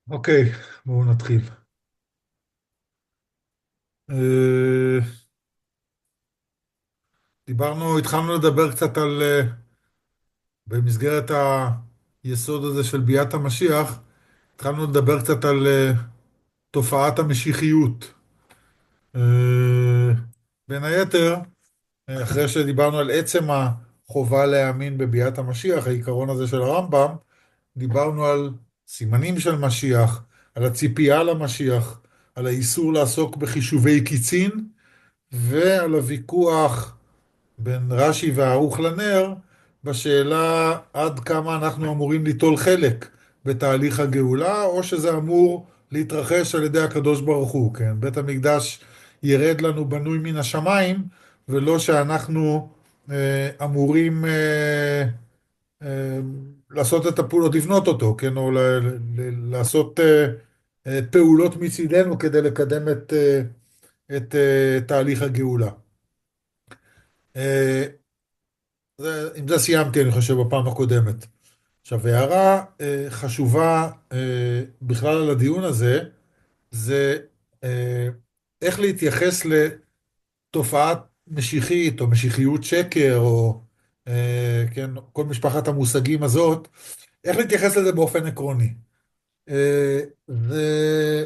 אוקיי, בואו נתחיל. אה, התחלנו לדבר קצת במסגרת היסוד הזה של ביאת המשיח, התחלנו לדבר קצת על תופעת המשיחיות. אה, בין היתר, אחרי שדיברנו על עצם החובה להאמין בביאת המשיח, העיקרון הזה של הרמב"ם, דיברנו על סימנים של משיח, על הציפייה למשיח, על האיסור לעסוק בחישובי קיצין, ועל הוויכוח בין רש"י והערוך לנר בשאלה עד כמה אנחנו אמורים ליטול חלק בתהליך הגאולה, או שזה אמור להתרחש על ידי הקדוש ברוך הוא, כן? בית המקדש ירד לנו בנוי מן השמיים, ולא שאנחנו אמורים אה, לעשות את הפעולות, לבנות אותו, כן? או לעשות פעולות מצידנו כדי לקדם את תהליך הגאולה. אה, עם זה סיימתי, אני חושב, בפעם הקודמת. עכשיו, הערה חשובה בכלל על הדיון הזה, זה אה, איך להתייחס לתופעת משיחית, או משיחיות שקר, או כן, כל משפחת המושגים הזאת, איך להתייחס לזה באופן עקרוני. אה, זה,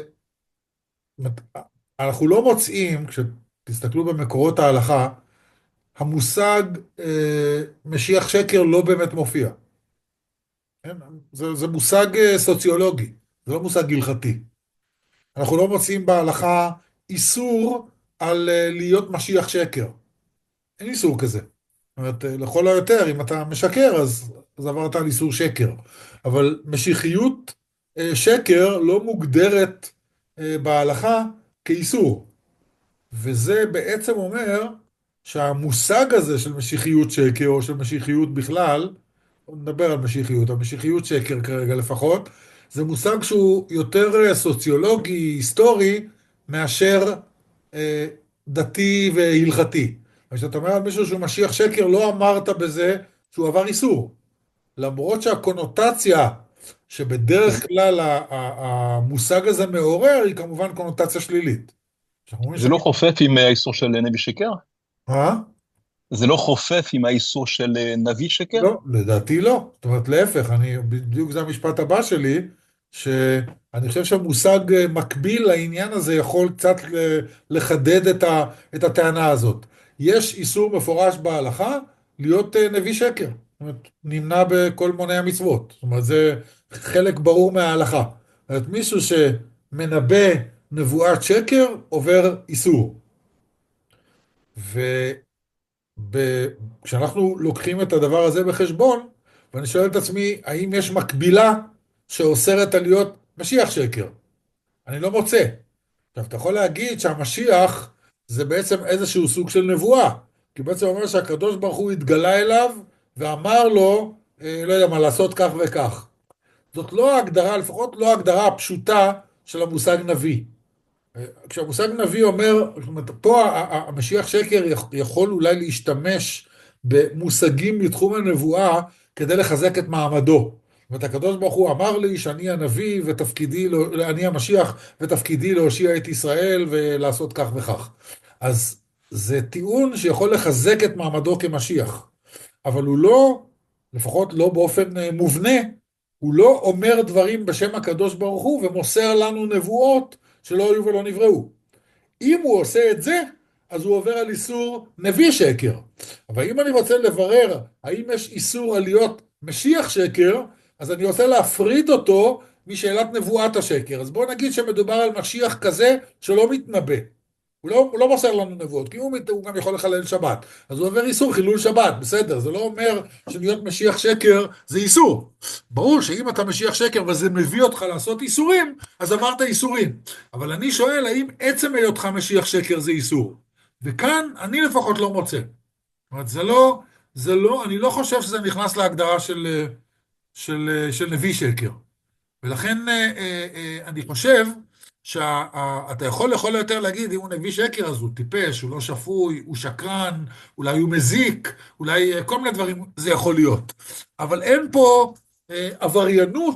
אנחנו לא מוצאים, כשתסתכלו במקורות ההלכה, המושג משיח שקר לא באמת מופיע. כן? זה מושג סוציולוגי, זה לא מושג הלכתי. אנחנו לא מוצאים בהלכה איסור על להיות משיח שקר. אין איסור כזה. זאת אומרת, לכל היותר, אם אתה משקר, אז עברת על איסור שקר. אבל משיחיות שקר לא מוגדרת בהלכה כאיסור. וזה בעצם אומר שהמושג הזה של משיחיות שקר, או של משיחיות בכלל, בוא נדבר על משיחיות, המשיחיות שקר כרגע לפחות, זה מושג שהוא יותר סוציולוגי, היסטורי, מאשר אה, דתי והלכתי. כשאתה אומר על מישהו שהוא משיח שקר, לא אמרת בזה שהוא עבר איסור. למרות שהקונוטציה אז שבדרך כלל המושג הזה מעורר, היא כמובן קונוטציה שלילית. שאנחנו אומרים זה לא שאני... חופף עם האיסור של נביא שקר? אה? זה לא חופף עם האיסור של נביא שקר? לא, לדעתי לא. זאת אומרת, להפך, בדיוק זה המשפט הבא שלי, שאני חושב שהמושג מקביל לעניין הזה יכול קצת לחדד את הטענה הזאת. יש איסור מפורש בהלכה להיות נביא שקר. זאת אומרת, נמנע בכל מוני המצוות. זאת אומרת, זה חלק ברור מההלכה. זאת אומרת, מישהו שמנבא נבואת שקר עובר איסור. ב... כשאנחנו לוקחים את הדבר הזה בחשבון, ואני שואל את עצמי, האם יש מקבילה שאוסרת על להיות משיח שקר? אני לא מוצא. עכשיו, אתה יכול להגיד שהמשיח זה בעצם איזשהו סוג של נבואה, כי בעצם אומר שהקדוש ברוך הוא התגלה אליו ואמר לו, לא יודע מה, לעשות כך וכך. זאת לא ההגדרה, לפחות לא ההגדרה הפשוטה של המושג נביא. כשהמושג נביא אומר, זאת אומרת, פה המשיח שקר יכול אולי להשתמש במושגים מתחום הנבואה כדי לחזק את מעמדו. זאת אומרת, הקדוש ברוך הוא אמר לי שאני הנביא ותפקידי, אני המשיח ותפקידי להושיע את ישראל ולעשות כך וכך. אז זה טיעון שיכול לחזק את מעמדו כמשיח, אבל הוא לא, לפחות לא באופן מובנה, הוא לא אומר דברים בשם הקדוש ברוך הוא ומוסר לנו נבואות שלא היו ולא נבראו. אם הוא עושה את זה, אז הוא עובר על איסור נביא שקר. אבל אם אני רוצה לברר האם יש איסור על להיות משיח שקר, אז אני רוצה להפריד אותו משאלת נבואת השקר. אז בואו נגיד שמדובר על משיח כזה שלא מתנבא. הוא לא מוסר לנו נבואות, כי הוא גם יכול לחלל שבת. אז הוא עובר איסור חילול שבת, בסדר, זה לא אומר שלהיות משיח שקר זה איסור. ברור שאם אתה משיח שקר וזה מביא אותך לעשות איסורים, אז עברת איסורים. אבל אני שואל, האם עצם היותך משיח שקר זה איסור? וכאן אני לפחות לא מוצא. זאת אומרת, אני לא חושב שזה נכנס להגדרה של נביא שקר. ולכן אני חושב שאתה יכול לכל היותר להגיד, אם הוא נביא שקר אז הוא טיפש, הוא לא שפוי, הוא שקרן, אולי הוא מזיק, אולי כל מיני דברים זה יכול להיות. אבל אין פה עבריינות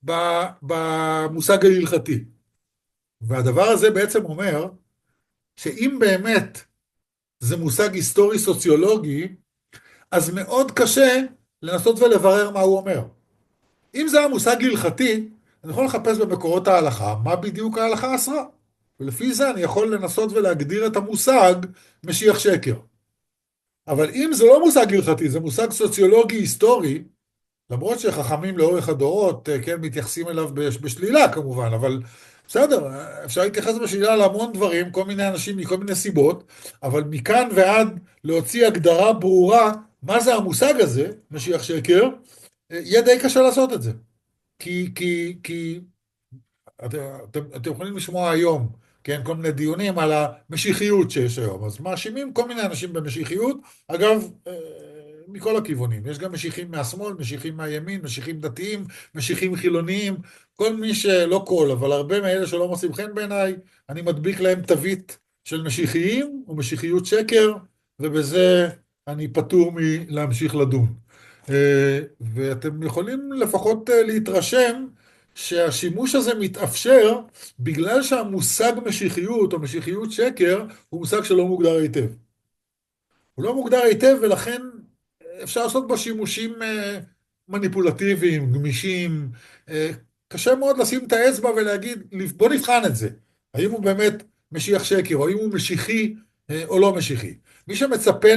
במושג ההלכתי. והדבר הזה בעצם אומר שאם באמת זה מושג היסטורי-סוציולוגי, אז מאוד קשה לנסות ולברר מה הוא אומר. אם זה היה מושג הלכתי, אני יכול לחפש במקורות ההלכה מה בדיוק ההלכה אסרה. ולפי זה אני יכול לנסות ולהגדיר את המושג משיח שקר. אבל אם זה לא מושג הלכתי, זה מושג סוציולוגי היסטורי, למרות שחכמים לאורך הדורות, כן, מתייחסים אליו בשלילה כמובן, אבל בסדר, אפשר להתייחס בשלילה להמון דברים, כל מיני אנשים מכל מיני סיבות, אבל מכאן ועד להוציא הגדרה ברורה מה זה המושג הזה, משיח שקר, יהיה די קשה לעשות את זה. כי אתם יכולים לשמוע היום, כן, כל מיני דיונים על המשיחיות שיש היום. אז מאשימים כל מיני אנשים במשיחיות, אגב, מכל הכיוונים. יש גם משיחים מהשמאל, משיחים מהימין, משיחים דתיים, משיחים חילוניים, כל מי שלא כל, אבל הרבה מאלה שלא מוצאים חן בעיניי, אני מדביק להם תווית של משיחיים ומשיחיות שקר, ובזה אני פטור מלהמשיך לדון. ואתם יכולים לפחות להתרשם שהשימוש הזה מתאפשר בגלל שהמושג משיחיות או משיחיות שקר הוא מושג שלא מוגדר היטב. הוא לא מוגדר היטב ולכן אפשר לעשות בו שימושים מניפולטיביים, גמישים. קשה מאוד לשים את האצבע ולהגיד, בוא נבחן את זה. האם הוא באמת משיח שקר, או האם הוא משיחי או לא משיחי. מי שמצפה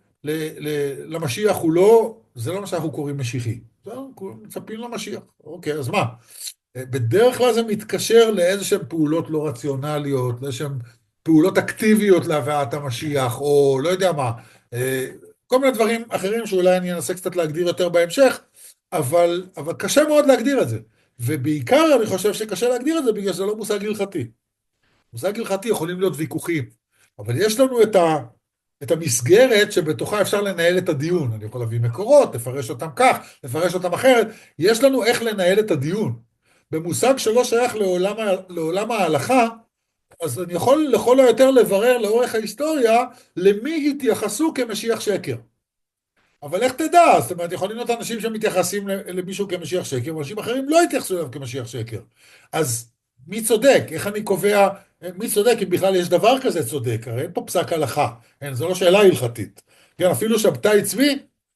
למשיח הוא לא, זה לא מה שאנחנו קוראים משיחי. זהו, מצפים למשיח. אוקיי, אז מה? בדרך כלל זה מתקשר לאיזשהן פעולות לא רציונליות, לאיזשהן פעולות אקטיביות להבאת המשיח, או לא יודע מה, כל מיני דברים אחרים שאולי אני אנסה קצת להגדיר יותר בהמשך, אבל קשה מאוד להגדיר את זה. ובעיקר אני חושב שקשה להגדיר את זה בגלל שזה לא מושג הלכתי. מושג הלכתי יכולים להיות ויכוחים, אבל יש לנו את המסגרת שבתוכה אפשר לנהל את הדיון. אני יכול להביא מקורות, לפרש אותם כך, לפרש אותם אחרת. יש לנו איך לנהל את הדיון. במושג שלא שייך לעולם ההלכה, אז אני יכול לכל היותר לברר לאורך ההיסטוריה למי התייחסו כמשיח שקר. אבל איך תדע? זאת אומרת, יכולים להיות אנשים שמתייחסים למישהו כמשיח שקר, ואנשים אחרים לא התייחסו אליו כמשיח שקר. אז מי צודק? איך אני קובע, מי צודק אם בכלל יש דבר כזה צודק? הרי אין פה פסק הלכה, אין, זו לא שאלה הלכתית. כן, אפילו שבתאי צבי,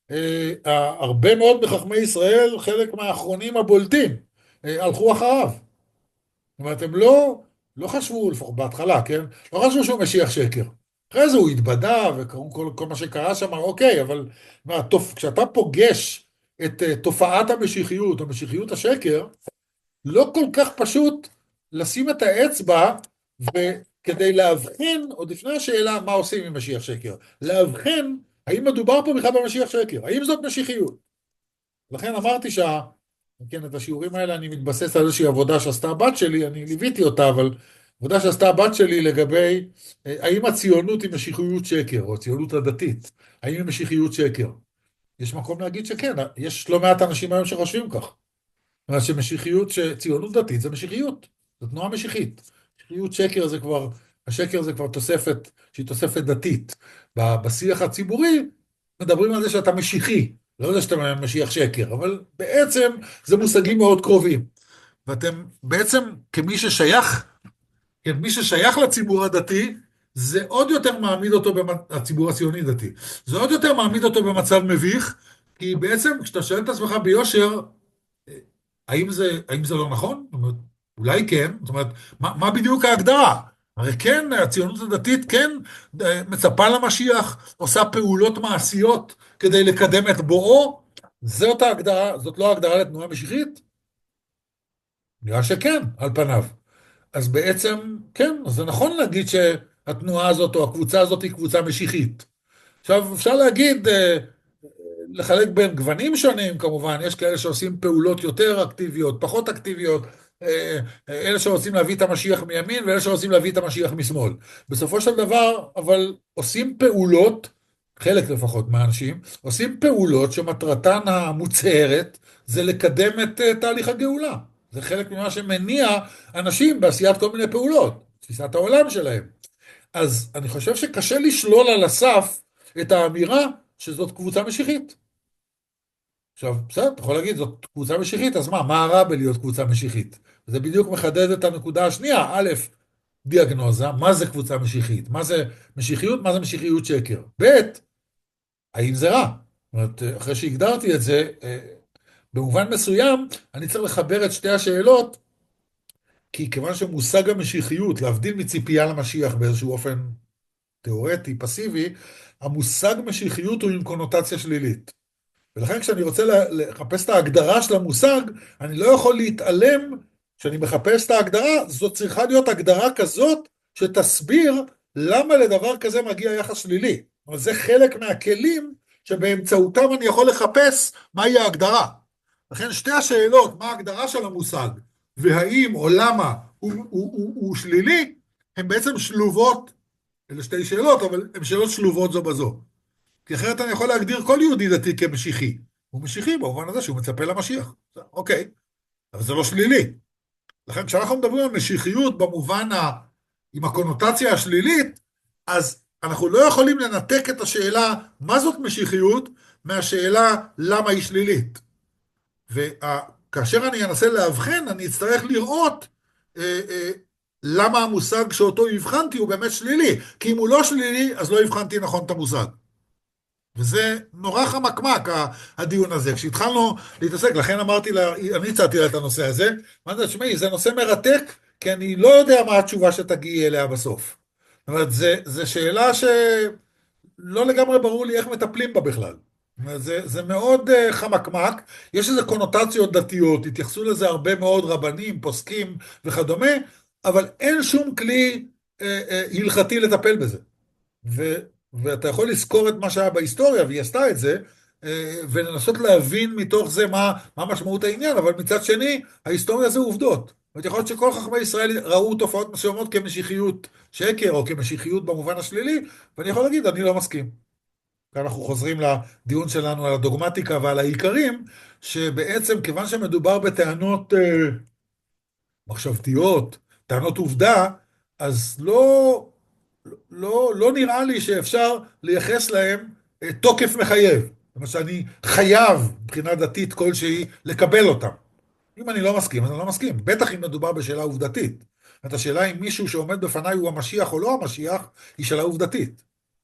הרבה מאוד מחכמי ישראל, חלק מהאחרונים הבולטים, הלכו אחריו. זאת אומרת, הם לא חשבו, לפחות בהתחלה, כן? לא חשבו שהוא משיח שקר. אחרי זה הוא התבדה, וכל מה שקרה שם, אוקיי, אבל כשאתה פוגש את תופעת המשיחיות, או משיחיות השקר, לא כל כך פשוט לשים את האצבע, וכדי להבחין, עוד לפני השאלה מה עושים עם משיח שקר, להבחין האם מדובר פה בכלל במשיח שקר, האם זאת משיחיות. לכן אמרתי כן, את השיעורים האלה אני מתבסס על איזושהי עבודה שעשתה הבת שלי, אני ליוויתי אותה, אבל עבודה שעשתה הבת שלי לגבי האם הציונות היא משיחיות שקר, או הציונות הדתית, האם היא משיחיות שקר. יש מקום להגיד שכן, יש לא מעט אנשים היום שחושבים כך. זאת אומרת שציונות דתית זה משיחיות, זו תנועה משיחית. משיחיות שקר זה כבר, השקר זה כבר תוספת, שהיא תוספת דתית. בשיח הציבורי מדברים על זה שאתה משיחי, לא יודע שאתה משיח שקר, אבל בעצם זה מושגים מאוד קרובים. ואתם בעצם כמי ששייך לציבור הדתי, זה עוד יותר מעמיד אותו, הציבור הציוני דתי, זה עוד יותר מעמיד אותו במצב מביך, כי בעצם כשאתה שואל את עצמך ביושר, האם זה לא נכון? זאת אומרת, אולי כן, זאת אומרת, מה בדיוק ההגדרה? הרי כן, הציונות הדתית כן מצפה למשיח, עושה פעולות מעשיות כדי לקדם את בואו, זאת ההגדרה, זאת לא ההגדרה לתנועה משיחית? נראה שכן, על פניו. אז בעצם, כן, אז זה נכון להגיד שהתנועה הזאת או הקבוצה הזאת היא קבוצה משיחית. עכשיו, אפשר להגיד, לחלק בין גוונים שונים, כמובן, יש כאלה שעושים פעולות יותר אקטיביות, פחות אקטיביות, אלה שרוצים להביא את המשיח מימין, ואלה שרוצים להביא את המשיח משמאל. בסופו של דבר, אבל עושים פעולות, חלק לפחות מהאנשים, עושים פעולות שמטרתן המוצהרת, זה לקדם את תהליך הגאולה. זה חלק ממה שמניע אנשים בעשיית כל מיני פעולות, תפיסת העולם שלהם. אז אני חושב שקשה לשלול על הסף את האמירה שזאת קבוצה משיחית. עכשיו, בסדר, אתה יכול להגיד, זאת קבוצה משיחית, אז מה הרע בלהיות קבוצה משיחית? זה בדיוק מחדד את הנקודה השנייה. א', דיאגנוזה, מה זה קבוצה משיחית? מה זה משיחיות? מה זה משיחיות שקר? ב', האם זה רע? זאת אומרת, אחרי שהגדרתי את זה, במובן מסוים, אני צריך לחבר את שתי השאלות, כי כיוון שמושג המשיחיות, להבדיל מציפייה למשיח באיזשהו אופן תיאורטי, פסיבי, המושג משיחיות הוא עם קונוטציה שלילית. ולכן כשאני רוצה לחפש את ההגדרה של המושג, אני לא יכול להתעלם, כשאני מחפש את ההגדרה, זאת צריכה להיות הגדרה כזאת שתסביר למה לדבר כזה מגיע יחס שלילי. אבל זה חלק מהכלים שבאמצעותם אני יכול לחפש מהי ההגדרה. לכן שתי השאלות, מה ההגדרה של המושג, והאם או למה הוא שלילי, הן בעצם שלובות, אלה שתי שאלות, אבל הן שאלות שלובות זו בזו. כי אחרת אני יכול להגדיר כל יהודי דתי כמשיחי. הוא משיחי במובן הזה שהוא מצפה למשיח. אוקיי, אבל זה לא שלילי. לכן כשאנחנו מדברים על משיחיות במובן עם הקונוטציה השלילית, אז אנחנו לא יכולים לנתק את השאלה מה זאת משיחיות מהשאלה למה היא שלילית. וכאשר אני אנסה להבחן, אני אצטרך לראות למה המושג שאותו הבחנתי הוא באמת שלילי. כי אם הוא לא שלילי, אז לא הבחנתי נכון את המושג. וזה נורא חמקמק, הדיון הזה. כשהתחלנו להתעסק, לכן אמרתי לה, אני הצעתי לה את הנושא הזה, אמרתי לה, תשמעי, זה נושא מרתק, כי אני לא יודע מה התשובה שתגיעי אליה בסוף. זאת אומרת, זה שאלה שלא לגמרי ברור לי איך מטפלים בה בכלל. זאת אומרת, זה מאוד חמקמק, יש איזה קונוטציות דתיות, התייחסו לזה הרבה מאוד רבנים, פוסקים וכדומה, אבל אין שום כלי הלכתי לטפל בזה. ואתה יכול לזכור את מה שהיה בהיסטוריה, והיא עשתה את זה, ולנסות להבין מתוך זה מה משמעות העניין, אבל מצד שני, ההיסטוריה זה עובדות. זאת אומרת, יכול להיות שכל חכמי ישראל ראו תופעות מסוימות כמשיחיות שקר, או כמשיחיות במובן השלילי, ואני יכול להגיד, אני לא מסכים. אנחנו חוזרים לדיון שלנו על הדוגמטיקה ועל העיקרים, שבעצם כיוון שמדובר בטענות מחשבתיות, טענות עובדה, אז לא נראה לי שאפשר לייחס להם תוקף מחייב. זאת אומרת שאני חייב, מבחינה דתית כלשהי, לקבל אותם. אם אני לא מסכים, אז אני לא מסכים. בטח אם מדובר בשאלה עובדתית. זאת השאלה אם מישהו שעומד בפניי הוא המשיח או לא המשיח, היא שאלה עובדתית.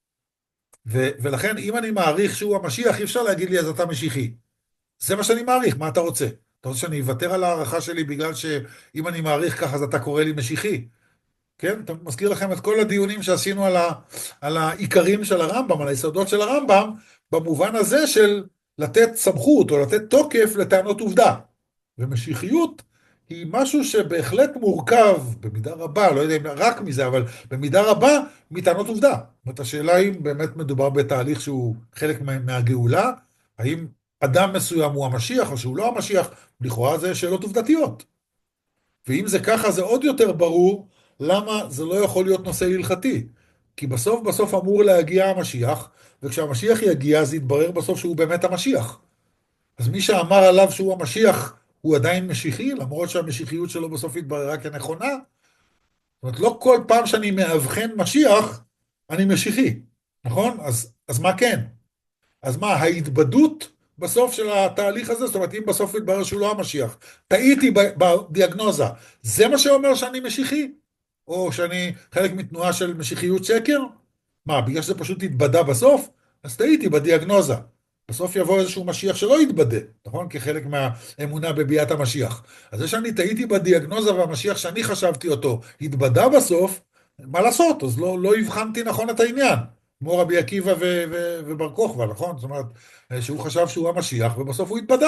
ולכן, אם אני מעריך שהוא המשיח, אי אפשר להגיד לי, אז אתה משיחי. זה מה שאני מעריך, מה אתה רוצה? אתה רוצה שאני אוותר על הערכה שלי בגלל שאם אני מעריך ככה, אז אתה קורא לי משיחי? כן? אתה מזכיר לכם את כל הדיונים שעשינו על העיקרים של הרמב"ם, על היסודות של הרמב"ם, במובן הזה של לתת סמכות או לתת תוקף לטענות עובדה. ומשיחיות היא משהו שבהחלט מורכב במידה רבה, לא יודע אם רק מזה, אבל במידה רבה מטענות עובדה. זאת אומרת, השאלה אם באמת מדובר בתהליך שהוא חלק מהגאולה, האם אדם מסוים הוא המשיח או שהוא לא המשיח, לכאורה זה שאלות עובדתיות. ואם זה ככה, זה עוד יותר ברור למה זה לא יכול להיות נושא הלכתי. כי בסוף אמור להגיע המשיח, וכשהמשיח יגיע, זה יתברר בסוף שהוא באמת המשיח. אז מי שאמר עליו שהוא המשיח, הוא עדיין משיחי, למרות שהמשיחיות שלו בסוף התבררה כנכונה. זאת אומרת, לא כל פעם שאני מאבחן משיח, אני משיחי, נכון? אז מה כן? אז מה, ההתבדות בסוף של התהליך הזה, זאת אומרת, אם בסוף יתברר שהוא לא המשיח, טעיתי בדיאגנוזה, זה מה שאומר שאני משיחי? או שאני חלק מתנועה של משיחיות שקר? מה, בגלל שזה פשוט התבדה בסוף? אז טעיתי בדיאגנוזה. בסוף יבוא איזשהו משיח שלא יתבדה, נכון? כחלק מהאמונה בביאת המשיח. אז זה שאני טעיתי בדיאגנוזה והמשיח שאני חשבתי אותו התבדה בסוף, מה לעשות? אז לא הבחנתי נכון את העניין. כמו רבי עקיבא ובר כוכבא, נכון? זאת אומרת, שהוא חשב שהוא המשיח, ובסוף הוא התבדה.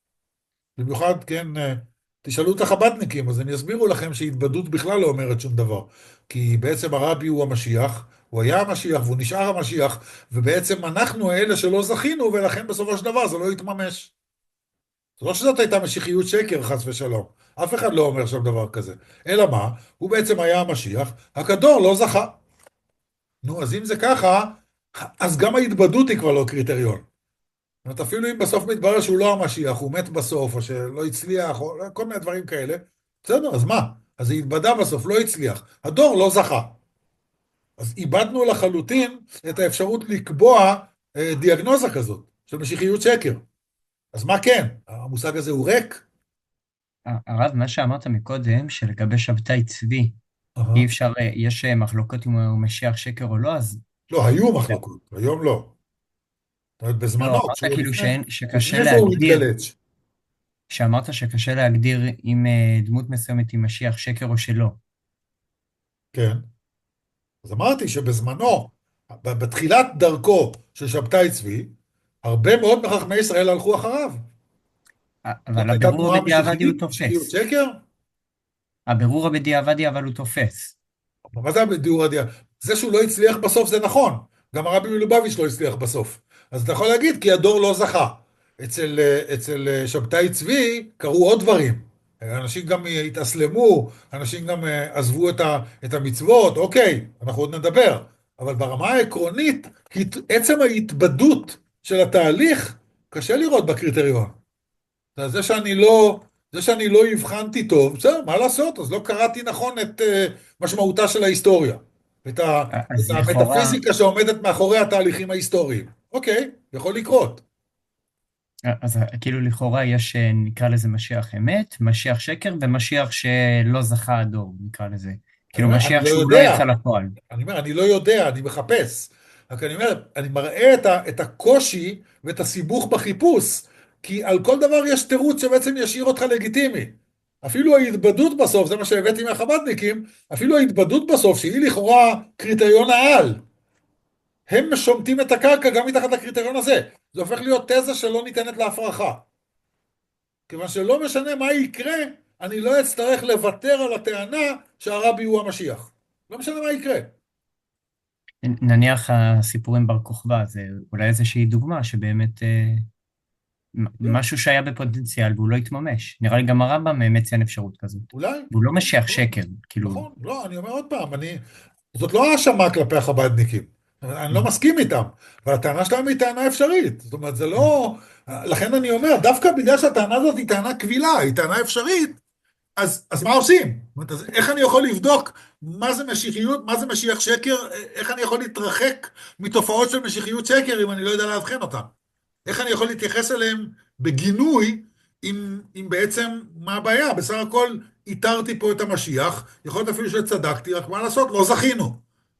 במיוחד, כן, תשאלו את החב"דניקים, אז הם יסבירו לכם שהתבדות בכלל לא אומרת שום דבר. כי בעצם הרבי הוא המשיח, הוא היה המשיח והוא נשאר המשיח, ובעצם אנחנו אלה שלא זכינו, ולכן בסופו של דבר זה לא יתממש. זה לא שזאת הייתה משיחיות שקר, חס ושלום. אף אחד לא אומר שם דבר כזה. אלא מה? הוא בעצם היה המשיח, הכדור לא זכה. נו, אז אם זה ככה, אז גם ההתבדות היא כבר לא קריטריון. זאת אומרת, אפילו אם בסוף מתברר שהוא לא המשיח, הוא מת בסוף, או שלא הצליח, או כל מיני דברים כאלה, בסדר, אז מה? אז זה התבדה בסוף, לא הצליח. הדור לא זכה. אז איבדנו לחלוטין את האפשרות לקבוע דיאגנוזה כזאת, של משיחיות שקר. אז מה כן? המושג הזה הוא ריק? הרב, מה שאמרת מקודם, שלגבי שבתאי צבי, אי אהה. אפשר, יש מחלוקות אם הוא משיח שקר או לא, אז לא, היו מחלוקות, היום לא. זאת אומרת, לא, בזמנו, אמרת כאילו לפני שקשה שהוא להגדיר, התגלץ. שאמרת שקשה להגדיר אם דמות מסוימת היא משיח שקר או שלא. כן. אז אמרתי שבזמנו, בתחילת דרכו של שבתאי צבי, הרבה מאוד מחכמי ישראל הלכו אחריו. זאת אבל הייתה הבירור תנועה הבדיעבדי הוא משיחית, משיחיות תופס. שקר. הבירור הבדיעבדי אבל הוא תופס. מה זה הדיור הדיה? זה שהוא לא הצליח בסוף זה נכון. גם הרבי מלובביץ' לא הצליח בסוף. אז אתה יכול להגיד כי הדור לא זכה. אצל שבתאי צבי קרו עוד דברים. אנשים גם התאסלמו, אנשים גם עזבו את המצוות, אוקיי, אנחנו עוד נדבר. אבל ברמה העקרונית, עצם ההתבדות של התהליך, קשה לראות בקריטריון. זה שאני לא הבחנתי טוב, בסדר, מה לעשות? אז לא קראתי נכון את משמעותה של ההיסטוריה. את אז לכאורה, המטאפיזיקה שעומדת מאחורי התהליכים ההיסטוריים. אוקיי, יכול לקרות. אז כאילו לכאורה יש, נקרא לזה משיח אמת, משיח שקר ומשיח שלא זכה הדור, נקרא לזה. אני כאילו אומר, אני משיח לא שהוא לא יודע. יצא לפועל. אני לא יודע, אני מחפש. רק אני אומר, אני מראה את הקושי ואת הסיבוך בחיפוש, כי על כל דבר יש תירוץ שבעצם ישאיר אותך לגיטימי. אפילו ההתבדות בסוף, זה מה שהבאתי מהחב"דניקים, אפילו ההתבדות בסוף, שהיא לכאורה קריטריון העל, הם משומטים את הקרקע גם מתחת לקריטריון הזה. זה הופך להיות תזה שלא ניתנת להפרחה. כיוון שלא משנה מה יקרה, אני לא אצטרך לוותר על הטענה שהרבי הוא המשיח. לא משנה מה יקרה. נניח הסיפורים בר כוכבא, זה אולי איזושהי דוגמה שבאמת משהו שהיה בפוטנציאל והוא לא התממש. נראה לי גם הרמב"ם מציין אפשרות כזאת. אולי, והוא לא נכון, משיח נכון, שקר, כאילו... נכון. לא, אני אומר עוד פעם, זאת לא האשמה כלפי החב"דניקים. אני לא מסכים איתם, אבל הטענה שלהם היא טענה אפשרית. זאת אומרת, זה לא... לכן אני אומר, דווקא בגלל שהטענה הזאת היא טענה קבילה, היא טענה אפשרית, אז מה עושים? זאת אומרת, אז איך אני יכול לבדוק מה זה משיחיות, מה זה משיח שקר, איך אני יכול להתרחק מתופעות של משיחיות שקר אם אני לא יודע לאבחן אותן? איך אני יכול להתייחס אליהם בגינוי, אם בעצם, מה הבעיה? בסך הכל איתרתי פה את המשיח, יכול להיות אפילו שצדקתי, רק מה לעשות? לא זכינו.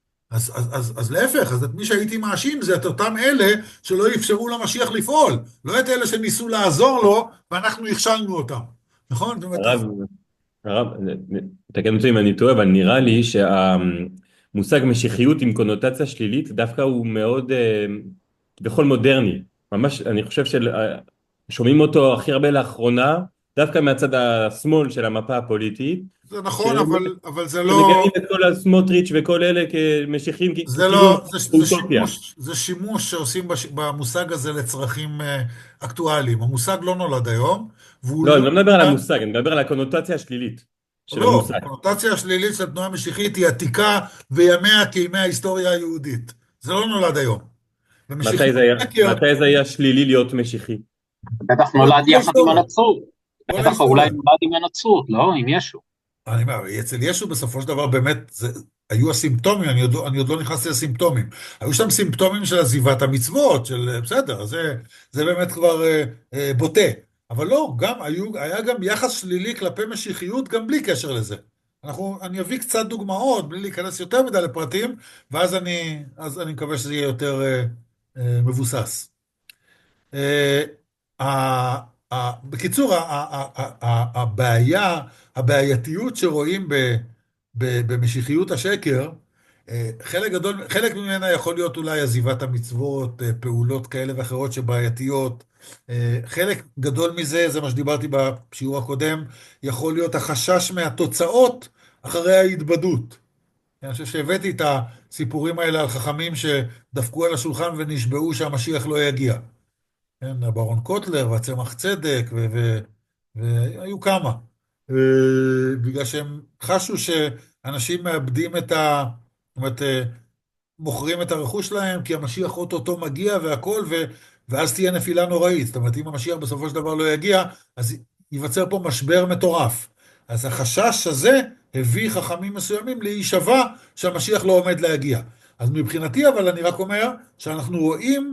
אז להפך, אז את מי שהייתי מאשים זה את אותם אלה שלא אפשרו למשיח לפעול, לא את אלה שניסו לעזור לו, ואנחנו הכשלנו אותם. נכון? זאת אומרת, הרב, הרב, תקן אותי אם אני טועה, אבל נראה לי שהמושג משיחיות עם קונוטציה שלילית דווקא הוא מאוד כביכול מודרני. ממש, אני חושב ששומעים אותו הכי הרבה לאחרונה, דווקא מהצד השמאל של המפה הפוליטית, זה נכון, שמגנים אבל זה לא... את כל הסמוטריץ' וכל אלה כמשיחיים, זה כאילו לא, אוטופיה. זה שימוש שעושים במושג הזה לצרכים אקטואליים. המושג לא נולד היום, והוא לא, לא... אני לא מדבר על המושג, אני מדבר על הקונוטציה השלילית של לא, המושג. הקונוטציה השלילית של התנועה המשיחית היא עתיקה וימיה כימי ההיסטוריה היהודית. זה לא נולד היום. ומשיחיות שקר, מתי זה היה שלילי להיות משיחי? בטח כל נולד יחד עם ההיסטוריה. הנצרות. כל בטח אולי ההיסטוריה. נולד עם הנצרות, לא? עם ישו. אני אומר, אצל ישו בסופו של דבר באמת, היו הסימפטומים, אני עוד לא נכנסתי לסימפטומים. היו שם סימפטומים של עזיבת המצוות, של בסדר, זה באמת כבר בוטה. אבל לא, היה גם יחס שלילי כלפי משיחיות, גם בלי קשר לזה. אני אביא קצת דוגמאות, בלי להיכנס יותר מדי לפרטים, ואז אני מקווה שזה יהיה יותר מבוסס. אה, בקיצור, הבעייתיות שרואים במשיחיות השקר, חלק ממנה יכול להיות אולי עזיבת המצוות, פעולות כאלה ואחרות שבעייתיות. חלק גדול מזה, זה מה שדיברתי בשיעור הקודם, יכול להיות החשש מהתוצאות אחרי ההתבדות. אני חושב שהבאתי את הסיפורים האלה על חכמים שדפקו על השולחן ונשבעו שהמשיח לא יגיע. כן, הברון קוטלר והצמח צדק, והיו כמה. בגלל שהם חשו שאנשים מאבדים זאת אומרת, מוכרים את הרכוש שלהם, כי המשיח אוטוטו מגיע והכל, ואז תהיה נפילה נוראית. זאת אומרת, אם המשיח בסופו של דבר לא יגיע, אז ייווצר פה משבר מטורף. אז החשש הזה הביא חכמים מסוימים להישבע שהמשיח לא עומד להגיע. אז מבחינתי, אבל אני רק אומר שאנחנו רואים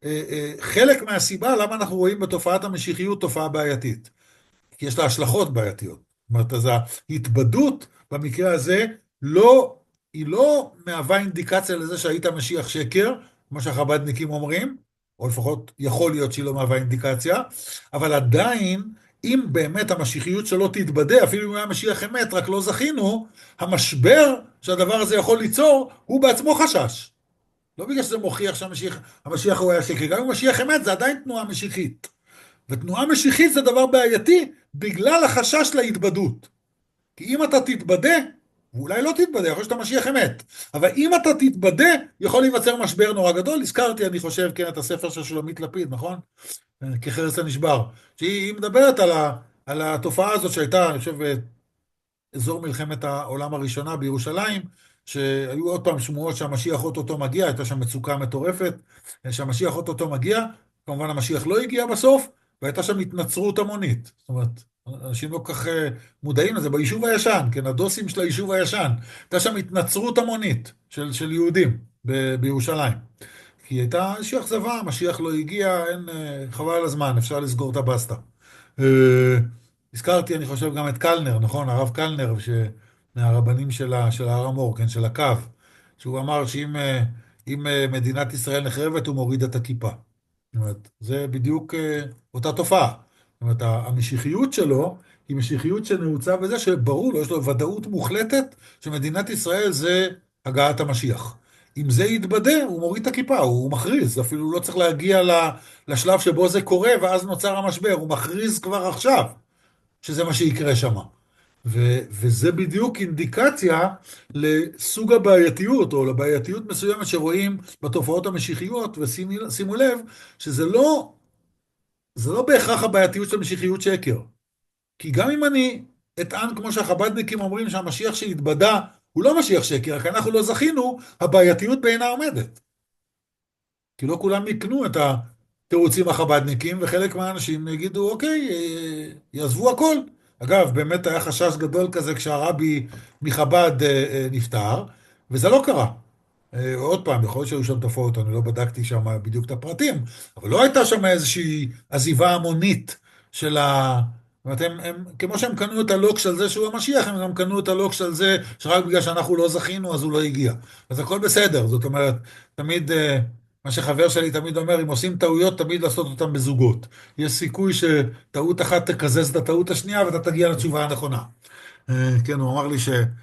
חלק מהסיבה למה אנחנו רואים בתופעת המשיחיות תופעה בעייתית. כי יש לה השלכות בעייתיות. זאת אומרת, אז ההתבדות במקרה הזה היא לא מהווה אינדיקציה לזה שהיית משיח שקר, כמו שהחב"דניקים אומרים, או לפחות יכול להיות שהיא לא מהווה אינדיקציה, אבל עדיין, אם באמת המשיחיות שלו תתבדה, אפילו אם הוא היה משיח אמת, רק לא זכינו, המשבר שהדבר הזה יכול ליצור, הוא בעצמו חשש. לא בגלל שזה מוכיח שהמשיח הוא היה שקר, גם אם הוא משיח אמת, זה עדיין תנועה משיחית. ותנועה משיחית זה דבר בעייתי בגלל החשש להתבדות. כי אם אתה תתבדה, ואולי לא תתבדה, יכול שאתה משיח אמת, אבל אם אתה תתבדה, יכול להיווצר משבר נורא גדול. הזכרתי, אני חושב, כן, את הספר של שולמית לפיד, נכון? כחרס הנשבר. שהיא מדברת על התופעה הזאת שהייתה, אני חושב, אזור מלחמת העולם הראשונה בירושלים, שהיו עוד פעם שמועות שהמשיח אוטוטו מגיע, הייתה שם מצוקה מטורפת, שהמשיח אוטוטו מגיע, כמובן המשיח לא הגיע בסוף, והייתה שם התנצרות המונית. זאת אומרת, אנשים לא כך מודעים לזה, ביישוב הישן, כן, הדוסים של היישוב הישן, הייתה שם התנצרות המונית של יהודים בירושלים. כי הייתה איזושהי אכזבה, המשיח לא הגיע, אין, חבל על הזמן, אפשר לסגור את הבסטה. הזכרתי, אני חושב, גם את קלנר, נכון? הרב קלנר, מהרבנים של הר המור, כן, של הקו, שהוא אמר שאם אם מדינת ישראל נחרבת, הוא מוריד את הכיפה. זאת אומרת, זה בדיוק אותה תופעה. זאת אומרת, המשיחיות שלו היא משיחיות שנעוצה בזה שברור לו, יש לו ודאות מוחלטת שמדינת ישראל זה הגעת המשיח. אם זה יתבדה, הוא מוריד את הכיפה, הוא מכריז, אפילו לא צריך להגיע לשלב שבו זה קורה, ואז נוצר המשבר, הוא מכריז כבר עכשיו שזה מה שיקרה שם. וזה בדיוק אינדיקציה לסוג הבעייתיות, או לבעייתיות מסוימת שרואים בתופעות המשיחיות, ושימו לב שזה לא בהכרח הבעייתיות של משיחיות שקר. כי גם אם אני אטען, כמו שהחב"דניקים אומרים, שהמשיח שהתבדה הוא לא משיח שקר, כי אנחנו לא זכינו, הבעייתיות בעינה עומדת. כי לא כולם יקנו את התירוצים החב"דניקים, וחלק מהאנשים יגידו, אוקיי, יעזבו הכל. אגב, באמת היה חשש גדול כזה כשהרבי מחב"ד נפטר, וזה לא קרה. עוד פעם, יכול להיות שהיו שם תופעות, אני לא בדקתי שם בדיוק את הפרטים, אבל לא הייתה שם איזושהי עזיבה המונית של זאת אומרת, כמו שהם קנו את הלוקש על זה שהוא המשיח, הם גם קנו את הלוקש על זה שרק בגלל שאנחנו לא זכינו, אז הוא לא הגיע. אז הכל בסדר, זאת אומרת, תמיד, מה שחבר שלי תמיד אומר, אם עושים טעויות, תמיד לעשות אותם בזוגות. יש סיכוי שטעות אחת תקזז את הטעות השנייה, ואתה תגיע לתשובה הנכונה. כן, הוא אמר לי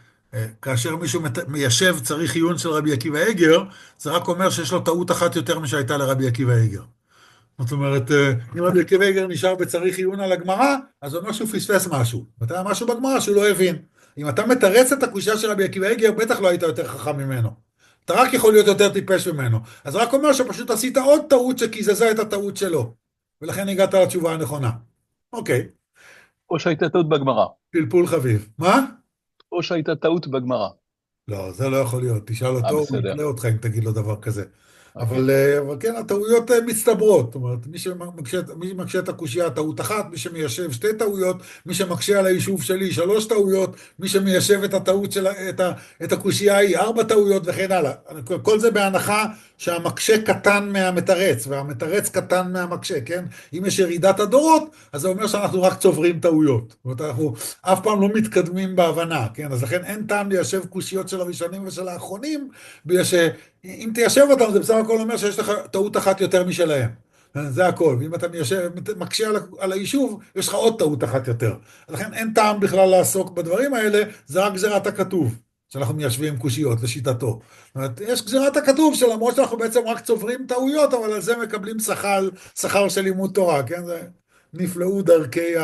שכאשר מישהו מיישב צריך עיון של רבי עקיבא איגר, זה רק אומר שיש לו טעות אחת יותר משהייתה לרבי עקיבא איגר. זאת אומרת, אם רבי עקיבא איגר נשאר בצריך עיון על הגמרא, אז זה אומר שהוא פספס משהו. ואתה היה משהו בגמרא שהוא לא הבין. אם אתה מתרץ את הקושייה של רבי עקיבא איגר, בטח לא היית יותר חכם ממנו. אתה רק יכול להיות יותר טיפש ממנו. אז רק אומר שפשוט עשית עוד טעות שקיזזה את הטעות שלו. ולכן הגעת לתשובה הנכונה. אוקיי. או שהייתה טעות בגמרא. פלפול חביב. מה? או שהייתה טעות בגמרא. לא, זה לא יכול להיות. תשאל אותו, הוא בסדר. יקלה אותך אם תגיד לו דבר כזה. אוקיי. אבל כן, הטעויות מצטברות. זאת אומרת, מי שמקשה את הקושייה, טעות אחת, מי שמיישב שתי טעויות, מי שמקשה על היישוב שלי, 3 טעויות, מי שמיישב את הטעות את הקושייה היא 4 טעויות וכן הלאה. כל זה בהנחה שהמקשה קטן מהמתרץ, והמתרץ קטן מהמקשה, כן? אם יש ירידת הדורות, אז זה אומר שאנחנו רק צוברים טעויות. זאת אומרת, אנחנו אף פעם לא מתקדמים בהבנה, כן? אז לכן אין טעם ליישב קושיות של הראשונים ושל האחרונים, בגלל אם תיישב אותם, זה בסך הכל אומר שיש לך טעות אחת יותר משלהם. זה הכל. ואם אתה מקשה על היישוב, יש לך עוד טעות אחת יותר. לכן אין טעם בכלל לעסוק בדברים האלה, זה רק גזירת הכתוב, שאנחנו מיישבים קושיות לשיטתו. זאת אומרת, יש גזירת הכתוב, שלמרות שאנחנו בעצם רק צוברים טעויות, אבל על זה מקבלים שכר של לימוד תורה, כן? זה נפלאו דרכי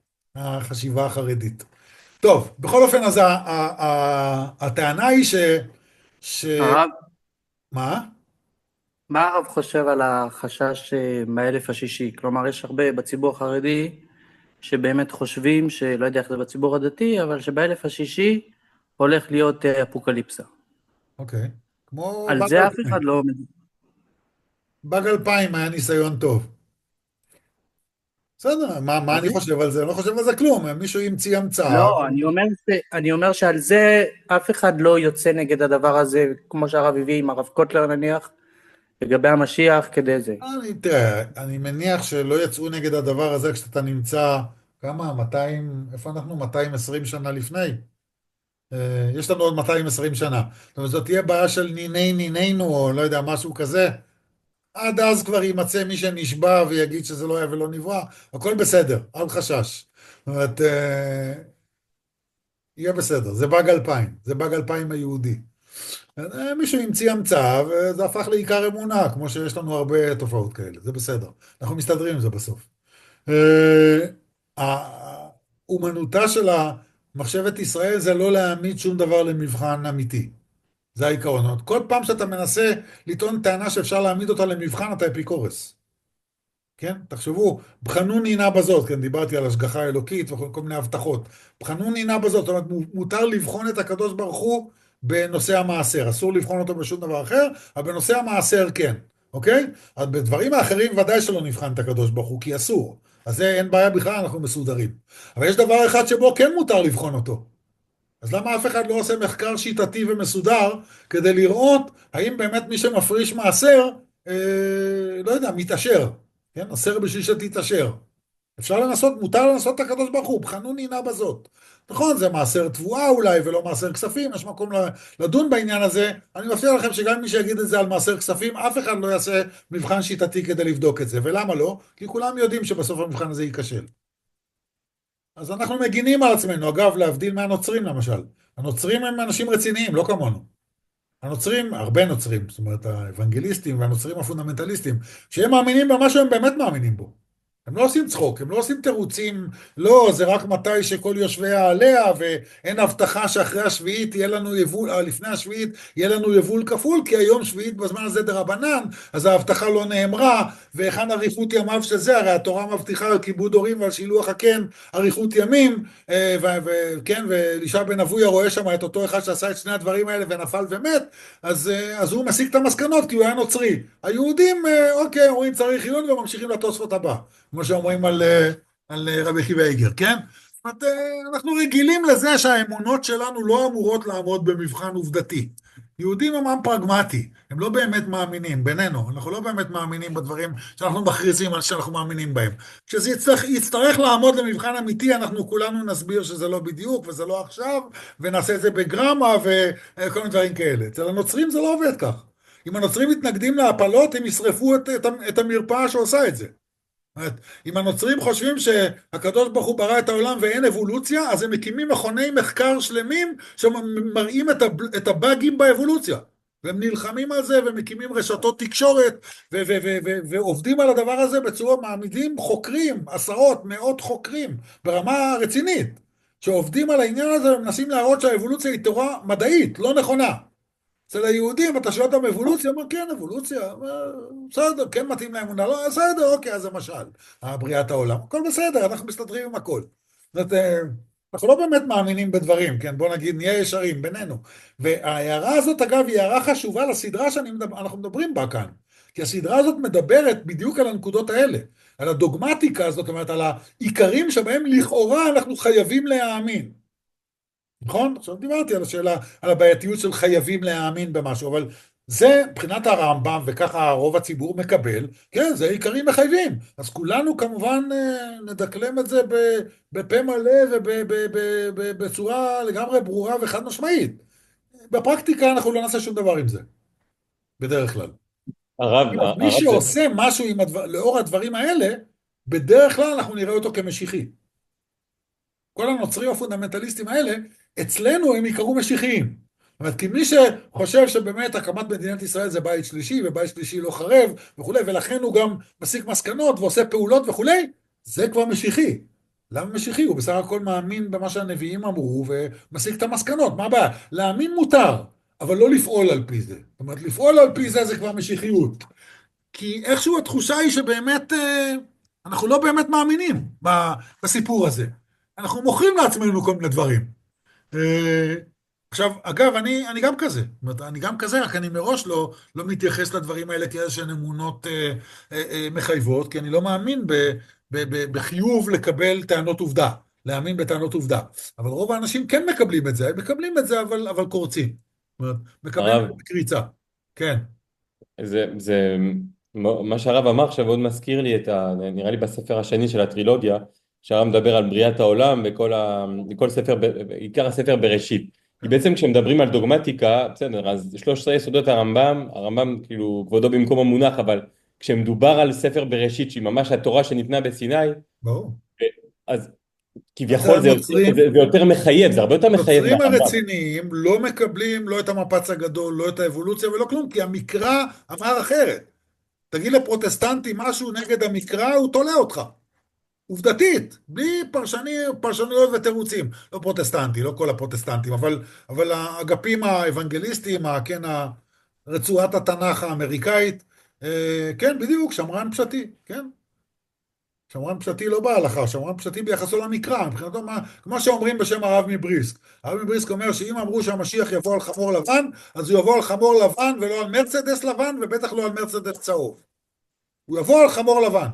החשיבה החרדית. טוב, בכל אופן, אז הטענה היא הרב, מה? מה הרב חושב על החשש מהאלף השישי? כלומר, יש הרבה בציבור החרדי שבאמת חושבים, שלא יודע איך זה בציבור הדתי, אבל שבאלף השישי הולך להיות אפוקליפסה. אוקיי. כמו על באג זה אף 2000. אחד לא... באג 2000 היה ניסיון טוב. בסדר, מה אני חושב על זה? אני לא חושב על זה כלום. מישהו המציא המצאה. לא, אני אומר שעל זה אף אחד לא יוצא נגד הדבר הזה, כמו שהרב הביא עם הרב קוטלר נניח, לגבי המשיח כדי זה. תראה, אני מניח שלא יצאו נגד הדבר הזה כשאתה נמצא, כמה? 200, איפה אנחנו? 220 שנה לפני? יש לנו עוד 220 שנה. זאת אומרת, זאת תהיה בעיה של ניני נינינו, או לא יודע, משהו כזה. עד אז כבר יימצא מי שנשבע ויגיד שזה לא היה ולא נברא. הכל בסדר, אל חשש. זאת אומרת, יהיה בסדר. זה באג 2000. זה באג 2000 היהודי. מישהו המציא המצאה, וזה הפך לעיקר אמונה, כמו שיש לנו הרבה תופעות כאלה. זה בסדר. אנחנו מסתדרים עם זה בסוף. האומנותה של המחשבת ישראל זה לא להעמיד שום דבר למבחן אמיתי. זה העיקרון. כל פעם שאתה מנסה לטעון טענה שאפשר להעמיד אותה למבחן, אתה אפיקורס. כן? תחשבו, בחנוני נא בזאת, כן, דיברתי על השגחה אלוקית וכל מיני הבטחות. בחנוני נא בזאת, זאת אומרת, מותר לבחון את הקדוש ברוך הוא בנושא המעשר. אסור לבחון אותו בשום דבר אחר, אבל בנושא המעשר כן, אוקיי? אז בדברים האחרים ודאי שלא נבחן את הקדוש ברוך הוא, כי אסור. אז זה אין בעיה בכלל, אנחנו מסודרים. אבל יש דבר אחד שבו כן מותר לבחון אותו. אז למה אף אחד לא עושה מחקר שיטתי ומסודר כדי לראות האם באמת מי שמפריש מעשר, לא יודע, מתעשר. כן? עשר בשביל שתתעשר. אפשר לנסות, מותר לנסות את הקדוש ברוך הוא, בחנוני נא בזאת. נכון, זה מעשר תבואה אולי ולא מעשר כספים, יש מקום לדון בעניין הזה. אני מבטיח לכם שגם מי שיגיד את זה על מעשר כספים, אף אחד לא יעשה מבחן שיטתי כדי לבדוק את זה. ולמה לא? כי כולם יודעים שבסוף המבחן הזה ייכשל. אז אנחנו מגינים על עצמנו, אגב, להבדיל מהנוצרים למשל. הנוצרים הם אנשים רציניים, לא כמונו. הנוצרים, הרבה נוצרים, זאת אומרת, האבנגליסטים והנוצרים הפונדמנטליסטים, שהם מאמינים במה שהם באמת מאמינים בו. הם לא עושים צחוק, הם לא עושים תירוצים, לא, זה רק מתי שכל יושביה עליה, ואין הבטחה שאחרי השביעית יהיה לנו יבול, לפני השביעית יהיה לנו יבול כפול, כי היום שביעית בזמן הזה דרבנן, אז ההבטחה לא נאמרה, והיכן אריכות ימיו של זה, הרי התורה מבטיחה על כיבוד הורים ועל שילוח הקן, אריכות ימים, וכן, ואלישע בן אבויה רואה שם את אותו אחד שעשה את שני הדברים האלה ונפל ומת, אז הוא מסיק את המסקנות כי הוא היה נוצרי. היהודים, אוקיי, אומרים צריך עיון וממשיכים לתוספות הבא. כמו שאומרים על רבי עקיבא איגר, כן? זאת אומרת, אנחנו רגילים לזה שהאמונות שלנו לא אמורות לעמוד במבחן עובדתי. יהודים הם עם פרגמטי, הם לא באמת מאמינים, בינינו, אנחנו לא באמת מאמינים בדברים שאנחנו מכריזים על שאנחנו מאמינים בהם. כשזה יצטרך לעמוד למבחן אמיתי, אנחנו כולנו נסביר שזה לא בדיוק וזה לא עכשיו, ונעשה את זה בגרמה וכל מיני דברים כאלה. אצל הנוצרים זה לא עובד כך. אם הנוצרים מתנגדים להפלות, הם ישרפו את המרפאה שעושה את זה. אם הנוצרים חושבים שהקדוש ברוך הוא ברא את העולם ואין אבולוציה, אז הם מקימים מכוני מחקר שלמים שמראים את הבאגים באבולוציה. והם נלחמים על זה ומקימים רשתות תקשורת ועובדים על הדבר הזה בצורה, מעמידים חוקרים, עשרות, מאות חוקרים ברמה רצינית, שעובדים על העניין הזה ומנסים להראות שהאבולוציה היא תורה מדעית, לא נכונה. אצל היהודים, אתה שואל אותם אבולוציה, אומר, כן, אבולוציה, בסדר, כן מתאים לאמונה, לא, בסדר, אוקיי, אז זה משל, בריאת העולם, הכל בסדר, אנחנו מסתדרים עם הכל. זאת אומרת, אנחנו לא באמת מאמינים בדברים, כן, בוא נגיד, נהיה ישרים בינינו. וההערה הזאת, אגב, היא הערה חשובה לסדרה שאנחנו מדברים בה כאן, כי הסדרה הזאת מדברת בדיוק על הנקודות האלה, על הדוגמטיקה, זאת אומרת, על העיקרים שבהם לכאורה אנחנו חייבים להאמין. נכון? עכשיו דיברתי על השאלה, על הבעייתיות של חייבים להאמין במשהו, אבל זה מבחינת הרמב"ם, וככה רוב הציבור מקבל, כן, זה עיקרים מחייבים. אז כולנו כמובן נדקלם את זה בפה מלא ובצורה לגמרי ברורה וחד משמעית. בפרקטיקה אנחנו לא נעשה שום דבר עם זה, בדרך כלל. מי שעושה משהו לאור הדברים האלה, בדרך כלל אנחנו נראה אותו כמשיחי. כל הנוצרים הפונדמנטליסטים האלה, אצלנו הם יקראו משיחיים. זאת אומרת, כי מי שחושב שבאמת הקמת מדינת ישראל זה בית שלישי, ובית שלישי לא חרב וכולי, ולכן הוא גם מסיק מסקנות ועושה פעולות וכולי, זה כבר משיחי. למה משיחי? הוא בסך הכל מאמין במה שהנביאים אמרו, ומסיק את המסקנות. מה הבעיה? להאמין מותר, אבל לא לפעול על פי זה. זאת אומרת, לפעול על פי זה זה כבר משיחיות. כי איכשהו התחושה היא שבאמת אנחנו לא באמת מאמינים בסיפור הזה. אנחנו מוכרים לעצמנו כל מיני דברים. עכשיו, אגב, אני גם כזה. אני גם כזה, רק אני מראש לא מתייחס לדברים האלה כאיזשהן אמונות מחייבות, כי אני לא מאמין בחיוב לקבל טענות עובדה, להאמין בטענות עובדה. אבל רוב האנשים כן מקבלים את זה, הם מקבלים את זה, אבל קורצים. מקבלים את זה בקריצה. כן. מה שהרב אמר עכשיו עוד מזכיר לי נראה לי בספר השני של הטרילוגיה, שהרב מדבר על בריאת העולם וכל ספר, עיקר הספר בראשית. כי בעצם כשמדברים על דוגמטיקה, בסדר, אז 13 יסודות הרמב"ם כאילו כבודו במקום המונח, אבל כשמדובר על ספר בראשית, שהיא ממש התורה שניתנה בסיני, ברור. אז כביכול זה הנוצרים, יותר מחייב, זה הרבה יותר מחייב הנוצרים מהרמב"ם. הרציניים לא מקבלים לא את המפץ הגדול, לא את האבולוציה ולא כלום, כי המקרא אמר אחרת. תגיד לפרוטסטנטי משהו נגד המקרא, הוא תולה אותך. עובדתית, בלי פרשנויות ותירוצים. לא פרוטסטנטי, לא כל הפרוטסטנטים, אבל האגפים האוונגליסטיים, כן, רצועת התנ"ך האמריקאית, כן, בדיוק, שמרן פשטי, כן. שמרן פשטי לא בהלכה, שמרן פשטי ביחסו למקרא, מבחינתו כמו שאומרים בשם הרב מבריסק. הרב מבריסק אומר שאם אמרו שהמשיח יבוא על חמור לבן, אז הוא יבוא על חמור לבן ולא על מרצדס לבן, ובטח לא על מרצדס צהוב. הוא יבוא על חמור לבן.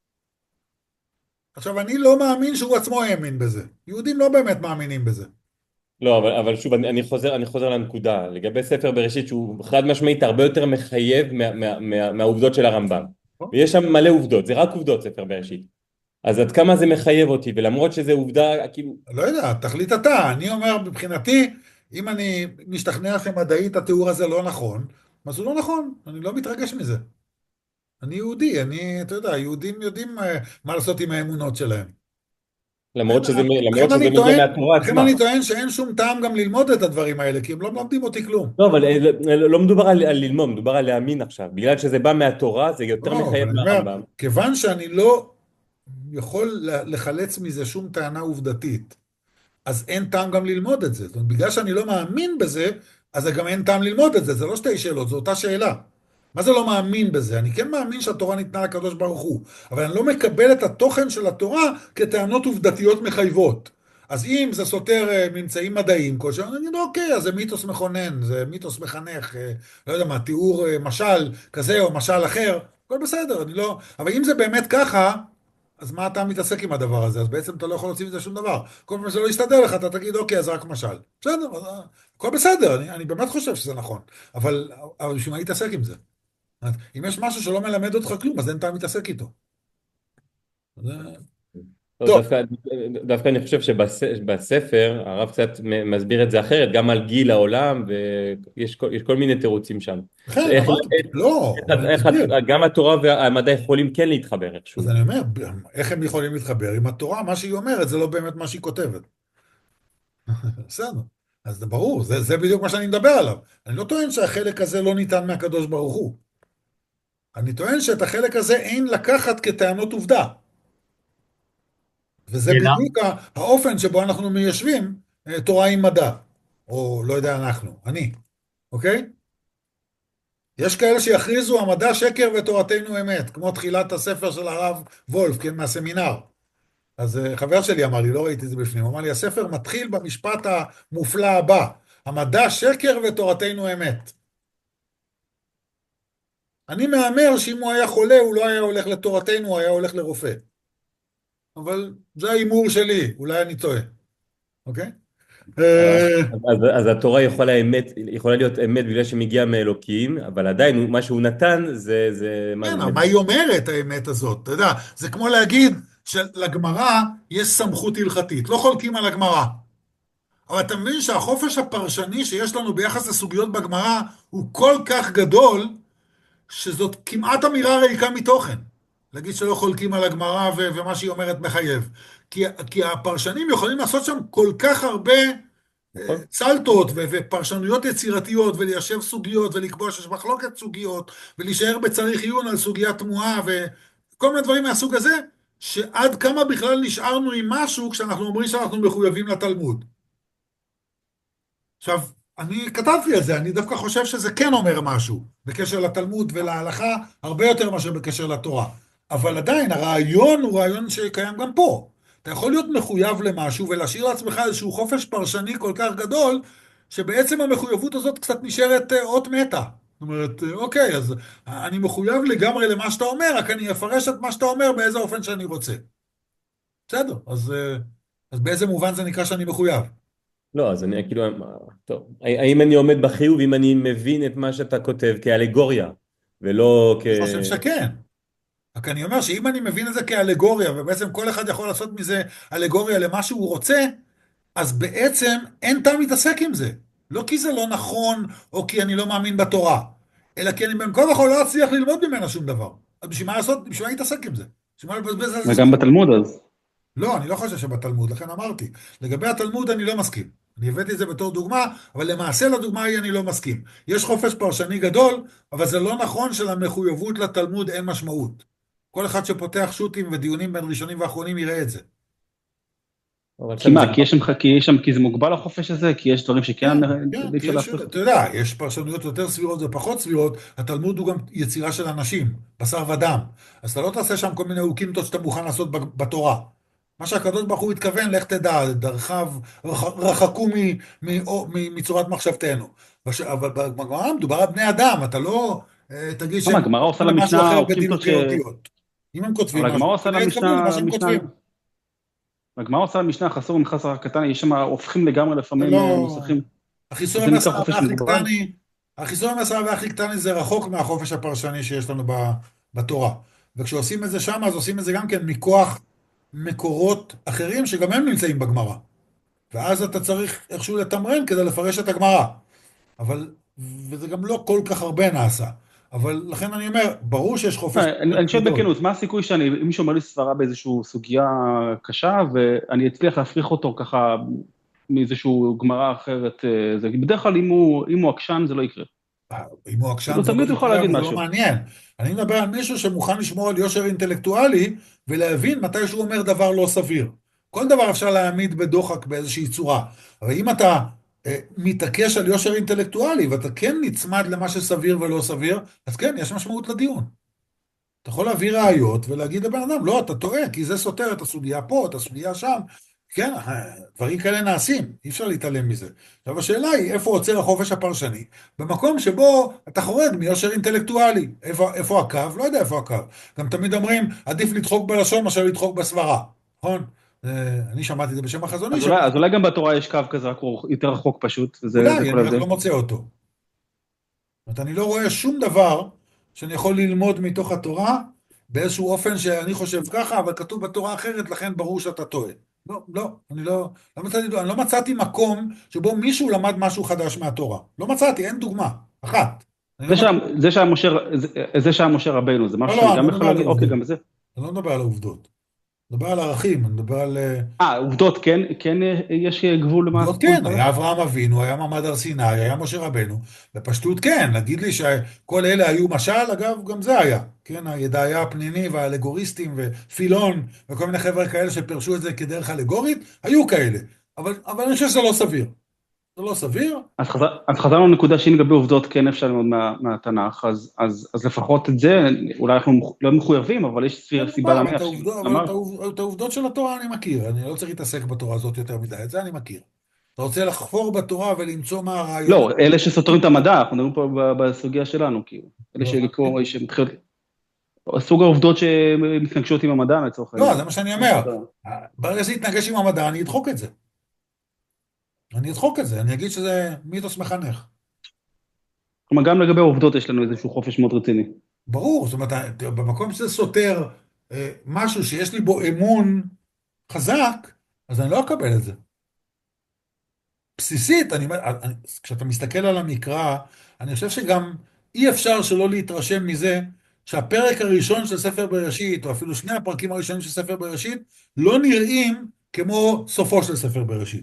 עכשיו, אני לא מאמין שהוא עצמו האמין בזה. יהודים לא באמת מאמינים בזה. לא, אבל שוב, אני חוזר לנקודה, לגבי ספר בראשית שהוא חד משמעית הרבה יותר מחייב מהעובדות של הרמב"ם. ויש שם מלא עובדות, זה רק עובדות ספר בראשית. אז עד כמה זה מחייב אותי, ולמרות שזה עובדה, כאילו... לא יודע, תחליט אתה. אני אומר, מבחינתי, אם אני משתכנע שמדעית התיאור הזה לא נכון, אז הוא לא נכון, אני לא מתרגש מזה. אני יהודי, אתה יודע, יהודים יודעים מה לעשות עם האמונות שלהם. למרות שזה מגיע מהתורה לכן עצמה. אני טוען שאין שום טעם גם ללמוד את הדברים האלה, כי הם לא מלמדים אותי כלום. לא, אבל לא מדובר על ללמוד, מדובר על להאמין עכשיו. בגלל שזה בא מהתורה, זה יותר לא, מחייב אבל אני אומר, מהרמב"ם. כיוון שאני לא יכול לחלץ מזה שום טענה עובדתית, אז אין טעם גם ללמוד את זה. זאת אומרת, בגלל שאני לא מאמין בזה, אז גם אין טעם ללמוד את זה. זה לא שתי שאלות, זו אותה שאלה. מה זה לא מאמין בזה? אני כן מאמין שהתורה ניתנה לקדוש ברוך הוא, אבל אני לא מקבל את התוכן של התורה כטענות עובדתיות מחייבות. אז אם זה סותר ממצאים מדעיים כלשהו, אני אגיד, אוקיי, אז זה מיתוס מכונן, זה מיתוס מחנך, לא יודע מה, תיאור משל כזה או משל אחר, הכל בסדר, אני לא... אבל אם זה באמת ככה, אז מה אתה מתעסק עם הדבר הזה? אז בעצם אתה לא יכול להוציא מזה שום דבר. כל פעם שזה לא יסתדר לך, אתה תגיד, אוקיי, אז רק משל. בסדר, אז, הכל בסדר, אני באמת חושב שזה נכון. אבל בשביל מה להתעסק עם זה? אם יש משהו שלא מלמד אותך כלום, אז אין טעם להתעסק איתו. לא, טוב. דווקא אני חושב שבספר הרב קצת מסביר את זה אחרת, גם על גיל העולם, ויש כל מיני תירוצים שם. כן, לא, איך גם התורה והמדע יכולים כן להתחבר איכשהו. אז אני אומר, איך הם יכולים להתחבר? עם התורה, מה שהיא אומרת, זה לא באמת מה שהיא כותבת. בסדר. אז זה ברור, זה בדיוק מה שאני מדבר עליו. אני לא טוען שהחלק הזה לא ניתן מהקדוש ברוך הוא. אני טוען שאת החלק הזה אין לקחת כטענות עובדה. וזה בדיוק האופן שבו אנחנו מיישבים תורה עם מדע. או לא יודע אני. אוקיי? יש כאלה שיכריזו המדע שקר ותורתנו אמת, כמו תחילת הספר של הרב וולף, כן, מהסמינר. אז חבר שלי אמר לי, לא ראיתי את זה בפנים, הוא אמר לי, הספר מתחיל במשפט המופלא הבא, המדע שקר ותורתנו אמת. אני מאמר שאם הוא היה חולה, הוא לא היה הולך לתורתנו, הוא היה הולך לרופא. אבל זה האימור שלי, אולי אני טועה. אוקיי? אז התורה יכולה להיות אמת בגלל שמגיעה מאלוקים, אבל עדיין מה שהוא נתן זה... כן, מה היא אומרת האמת הזאת? אתה יודע, זה כמו להגיד שלגמרא יש סמכות הלכתית, לא חולקים על הגמרא. אבל אתה מבין שהחופש הפרשני שיש לנו ביחס לסוגיות בגמרא הוא כל כך גדול, שזאת כמעט אמירה ריקה מתוכן. להגיד שלא חולקים על הגמרא ומה שהיא אומרת מחייב. כי הפרשנים יכולים לעשות שם כל כך הרבה צלטות ופרשנויות יצירתיות, וליישב סוגיות ולקבוע שיש מחלוקת סוגיות, ולהישאר בצריך עיון על סוגיה תמוהה וכל מיני דברים מהסוג הזה, שעד כמה בכלל נשארנו עם משהו כשאנחנו אומרים שאנחנו מחויבים לתלמוד. עכשיו, אני כתבתי על זה, אני דווקא חושב שזה כן אומר משהו, בקשר לתלמוד ולהלכה, הרבה יותר מאשר בקשר לתורה. אבל עדיין, הרעיון הוא רעיון שקיים גם פה. אתה יכול להיות מחויב למשהו, ולהשאיר לעצמך איזשהו חופש פרשני כל כך גדול, שבעצם המחויבות הזאת קצת נשארת אות מתה. זאת אומרת, אוקיי, אז אני מחויב לגמרי למה שאתה אומר, רק אני אפרש את מה שאתה אומר באיזה אופן שאני רוצה. בסדר, אז באיזה מובן זה נקרא שאני מחויב? לא, אז אני כאילו, טוב, האם אני עומד בחיוב אם אני מבין את מה שאתה כותב כאלגוריה? ולא כ... אני חושב שכן. רק אני אומר שאם אני מבין את זה כאלגוריה, ובעצם כל אחד יכול לעשות מזה אלגוריה למה שהוא רוצה, אז בעצם אין טעם להתעסק עם זה. לא כי זה לא נכון, או כי אני לא מאמין בתורה, אלא כי אני בין כה וכה לא אצליח ללמוד ממנה שום דבר. אז בשביל מה לעשות, בשביל מה להתעסק עם זה? בשביל מה לבזבז על זה וגם זמן? בתלמוד אז. לא, אני לא חושב שבתלמוד, לכן אמרתי. לגבי התלמוד אני לא מסכים. אני הבאתי את זה בתור דוגמה, אבל למעשה לדוגמה היא אני לא מסכים. יש חופש פרשני גדול, אבל זה לא נכון שלמחויבות לתלמוד אין משמעות. כל אחד שפותח שו"תים ודיונים בין ראשונים ואחרונים יראה את זה. אבל כי שם זה... מה, כי זה מוגבל החופש הזה? כי יש דברים שכן כן, אי כי אפשר להפריך? אתה יודע, יש פרשנויות יותר סבירות ופחות סבירות, התלמוד הוא גם יצירה של אנשים, בשר ודם. אז אתה לא תעשה שם כל מיני אוקימתות שאתה מוכן לעשות בתורה. מה שהקדוש ברוך הוא התכוון, לך תדע, רחקו מצורת מחשבתנו. אבל בגמרא מדובר על בני אדם, אתה לא תגיד למה, שהם הגמרא עושה כותבים משהו למשנה אחר אוקימתות בדילוגי אותיות. אם הם כותבים אבל הגמרא משהו, עושה כנראה התכוונו למה שהם למשנה, כותבים. הגמרא עושה למשנה חסור ממחסר הקטן, יש שם הופכים לגמרי זה לפעמים לא... נוסחים. החיסור זה נקרא המסר חופש והכי מוגבל? קטני, החיסור המסר והכי קטני זה רחוק מהחופש הפרשני שיש לנו בתורה. וכשעושים את זה שם, אז עושים את זה גם כן מכוח מקורות אחרים שגם הם נמצאים בגמרא. ואז אתה צריך איכשהו לתמרן כדי לפרש את הגמרא. אבל, וזה גם לא כל כך הרבה נעשה. אבל לכן אני אומר, ברור שיש חופש אני שואל גדול. בכנות, מה הסיכוי שאני, אם מישהו אומר לי סברה באיזושהי סוגיה קשה, ואני אצליח להפריך אותו ככה מאיזושהי גמרא אחרת, בדרך כלל אם הוא עקשן זה לא יקרה. אם הוא עקשן כאילו זה לא תמיד הוא יכול יקרה, להגיד אבל זה לא משהו. מעניין. אני מדבר על מישהו שמוכן לשמור על יושר אינטלקטואלי, ולהבין מתי שהוא אומר דבר לא סביר. כל דבר אפשר להעמיד בדוחק באיזושהי צורה. אבל אם אתה מתעקש על יושר אינטלקטואלי, ואתה כן נצמד למה שסביר ולא סביר, אז כן, יש משמעות לדיון. אתה יכול להביא ראיות ולהגיד לבן אדם, לא, אתה טועה, כי זה סותר את הסוגיה פה, את הסוגיה שם. כן, דברים כאלה נעשים, אי אפשר להתעלם מזה. עכשיו השאלה היא, איפה עוצר החופש הפרשני? במקום שבו אתה חורג מיושר אינטלקטואלי. איפה הקו? לא יודע איפה הקו. גם תמיד אומרים, עדיף לדחוק בלשון מאשר לדחוק בסברה. נכון? אני שמעתי את זה בשם החזון איש. אז אולי גם בתורה יש קו כזה, רק הוא יותר רחוק פשוט, זה אולי, כל אני רק ההבדל. לא מוצא אותו. זאת אומרת, אני לא רואה שום דבר שאני יכול ללמוד מתוך התורה, באיזשהו אופן שאני חושב ככה, אבל כתוב בתורה אחרת, לכן ברור שאתה טועה. לא, לא, אני לא מצאתי מקום שבו מישהו למד משהו חדש מהתורה. לא מצאתי, אין דוגמה, אחת. זה שהיה משה רבנו, זה משהו לא, שאני אני גם לא יכול מדבר על להגיד, אוקיי, העובדות. גם זה. אני לא מדבר על העובדות. אני מדבר על ערכים, אני מדבר על... עובדות, כן יש גבול למה... עובדות כן, היה אברהם אבינו, היה מעמד הר סיני, היה משה רבנו. בפשטות כן, להגיד לי שכל אלה היו משל, אגב, גם זה היה. כן, הידעיה הפניני והאלגוריסטים ופילון וכל מיני חבר'ה כאלה שפרשו את זה כדרך אלגורית, היו כאלה. אבל אני חושב שזה לא סביר. זה לא סביר. אז חזרנו לנקודה שאם לגבי עובדות כן אפשר ללמוד מהתנ"ך, אז לפחות את זה, אולי אנחנו לא מחויבים, אבל יש סיבה להניח. אבל את העובדות של התורה אני מכיר, אני לא צריך להתעסק בתורה הזאת יותר מדי, את זה אני מכיר. אתה רוצה לחפור בתורה ולמצוא מה הרעיון? לא, אלה שסותרים את המדע, אנחנו מדברים פה בסוגיה שלנו, כאילו. אלה שמתחילות... סוג העובדות שמתנגשות עם המדע, לצורך העניין. לא, זה מה שאני אומר. ברגע שזה יתנגש עם המדע, אני אדחוק את זה. אני אגיד שזה מיתוס מחנך. כלומר, גם לגבי העובדות יש לנו איזשהו חופש מאוד רציני. ברור, זאת אומרת, במקום שזה סותר משהו שיש לי בו אמון חזק, אז אני לא אקבל את זה. בסיסית, כשאתה מסתכל על המקרא, אני חושב שגם אי אפשר שלא להתרשם מזה שהפרק הראשון של ספר בראשית, או אפילו שני הפרקים הראשונים של ספר בראשית, לא נראים כמו סופו של ספר בראשית.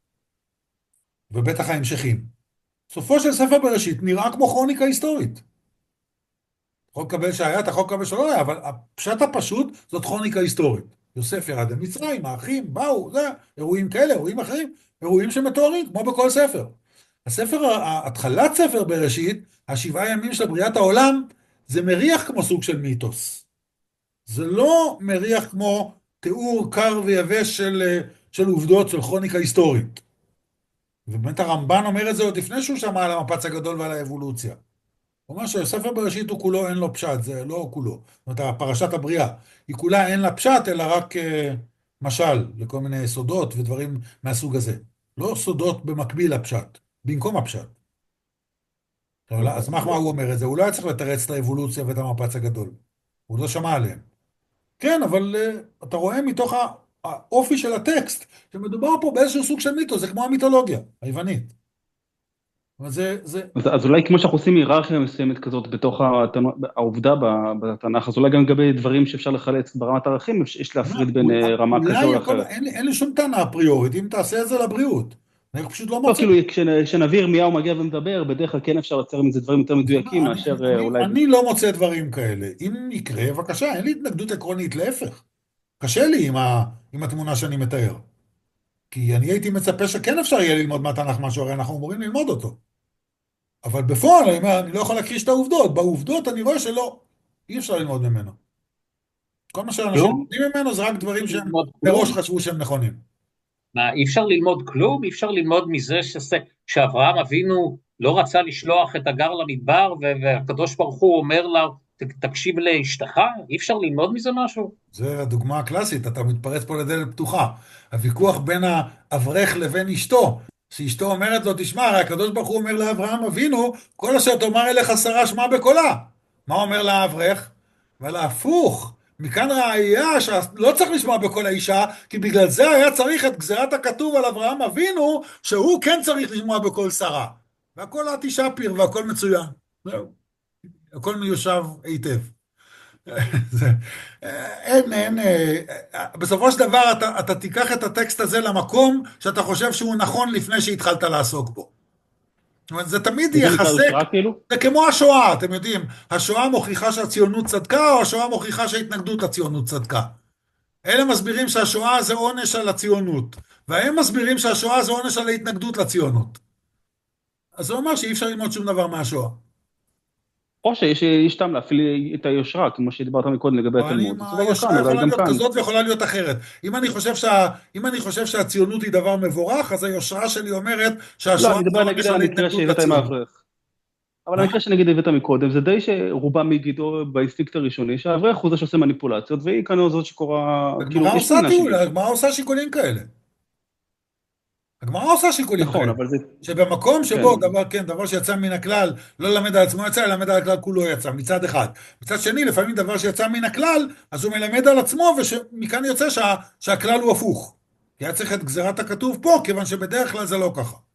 ובטח ההמשכים. סופו של ספר בראשית נראה כמו כרוניקה היסטורית. יכול לקבל שהיה, אתה יכול לקבל שלא היה, אבל הפשט הפשוט זאת כרוניקה היסטורית. יוסף ירד למצרים, האחים באו, זה, אירועים כאלה, אירועים אחרים, אירועים שמתוארים, כמו בכל ספר. התחלת ספר בראשית, 7 ימים של בריאת העולם, זה מריח כמו סוג של מיתוס. זה לא מריח כמו תיאור קר ויבש של עובדות, של כרוניקה היסטורית. ובאמת הרמב"ן אומר את זה עוד לפני שהוא שמע על המפץ הגדול ועל האבולוציה. הוא אומר שספר בראשית הוא כולו אין לו פשט, זה לא כולו. זאת אומרת, פרשת הבריאה, היא כולה אין לה פשט, אלא רק משל לכל מיני סודות ודברים מהסוג הזה. לא סודות במקביל לפשט, במקום הפשט. אז מה הוא אומר את זה? הוא לא היה צריך לתרץ את האבולוציה ואת המפץ הגדול. הוא לא שמע עליהם. כן, אבל אתה רואה מתוך האופי של הטקסט, שמדובר פה באיזשהו סוג של מיתוס, זה כמו המיתולוגיה היוונית. אבל זה... אז אולי כמו שאנחנו עושים היררכיה מסוימת כזאת בתוך העובדה בתנ"ך, אז אולי גם לגבי דברים שאפשר לחלץ ברמת ערכים, יש להפריד בין רמה כזו או אחרת. אין לי שום טענה אפריורית, אם תעשה את זה לבריאות. אני פשוט לא לא, מוצא. כאילו, כשנביא ירמיהו מגיע ומדבר, בדרך כלל כן אפשר לצייר מזה דברים יותר מדויקים מאשר אולי... אני לא מוצא דברים כאלה. אם יקרה, בבקשה, אין לי התנגדות עקרונית, להפך. קשה לי עם התמונה שאני מתאר. כי אני הייתי מצפה שכן אפשר יהיה ללמוד מהתנ"ך משהו, הרי אנחנו אמורים ללמוד אותו. אבל בפועל, אני אומר, אני לא יכול להכחיש את העובדות. בעובדות אני רואה שלא, אי אפשר ללמוד ממנו. כל מה שאנשים כלום? לומדים ממנו זה רק דברים שהם ללמוד מראש כלום? חשבו שהם נכונים. מה, אי אפשר ללמוד כלום? אי אפשר ללמוד מזה שאברהם אבינו לא רצה לשלוח את הגר למדבר, והקדוש ברוך הוא אומר לה, תקשיב לאשתך? אי אפשר ללמוד מזה משהו? זה הדוגמה הקלאסית, אתה מתפרץ פה לדלת פתוחה. הוויכוח בין האברך לבין אשתו, שאשתו אומרת לו, תשמע, הרי הקדוש ברוך הוא אומר לאברהם אבינו, כל אשר תאמר אליך שרה שמע בקולה. מה אומר לאברך? אבל הפוך, מכאן ראיה שלא צריך לשמוע בקול האישה, כי בגלל זה היה צריך את גזירת הכתוב על אברהם אבינו, שהוא כן צריך לשמוע בקול שרה. והכל התשפיר והכל מצוין. זהו. הכל מיושב היטב. בסופו של דבר אתה תיקח את הטקסט הזה למקום שאתה חושב שהוא נכון לפני שהתחלת לעסוק בו. זאת אומרת, זה תמיד יחזק, זה כמו השואה, אתם יודעים, השואה מוכיחה שהציונות צדקה, או השואה מוכיחה שההתנגדות לציונות צדקה. אלה מסבירים שהשואה זה עונש על הציונות, והם מסבירים שהשואה זה עונש על ההתנגדות לציונות. אז זה אומר שאי אפשר ללמוד שום דבר מהשואה. או שיש טעם להפעיל את היושרה, כמו שדיברת מקודם לגבי התלמוד. היושרה יכולה להיות כזאת ויכולה להיות אחרת. אם אני חושב שהציונות היא דבר מבורך, אז היושרה שלי אומרת שהשואה... לא, אני מדבר נגיד על המקרה שהבאת עם האברך. אבל המקרה שנגיד הבאת מקודם, זה די שרובה מגידו באינסטינקט הראשוני, שהאברך הוא זה שעושה מניפולציות, והיא כאן זאת שקורה... הגמרא עושה שיקולים כאלה. הגמרא עושה שיקולים כאלה. אבל זה... שבמקום שבו דבר שיצא מן הכלל, לא למד על עצמו יצא, למד על הכלל כולו יצא, מצד אחד. מצד שני, לפעמים דבר שיצא מן הכלל, אז הוא מלמד על עצמו, ומכאן יוצא שהכלל הוא הפוך. כי היה צריך את גזירת הכתוב פה, כיוון שבדרך כלל זה לא ככה.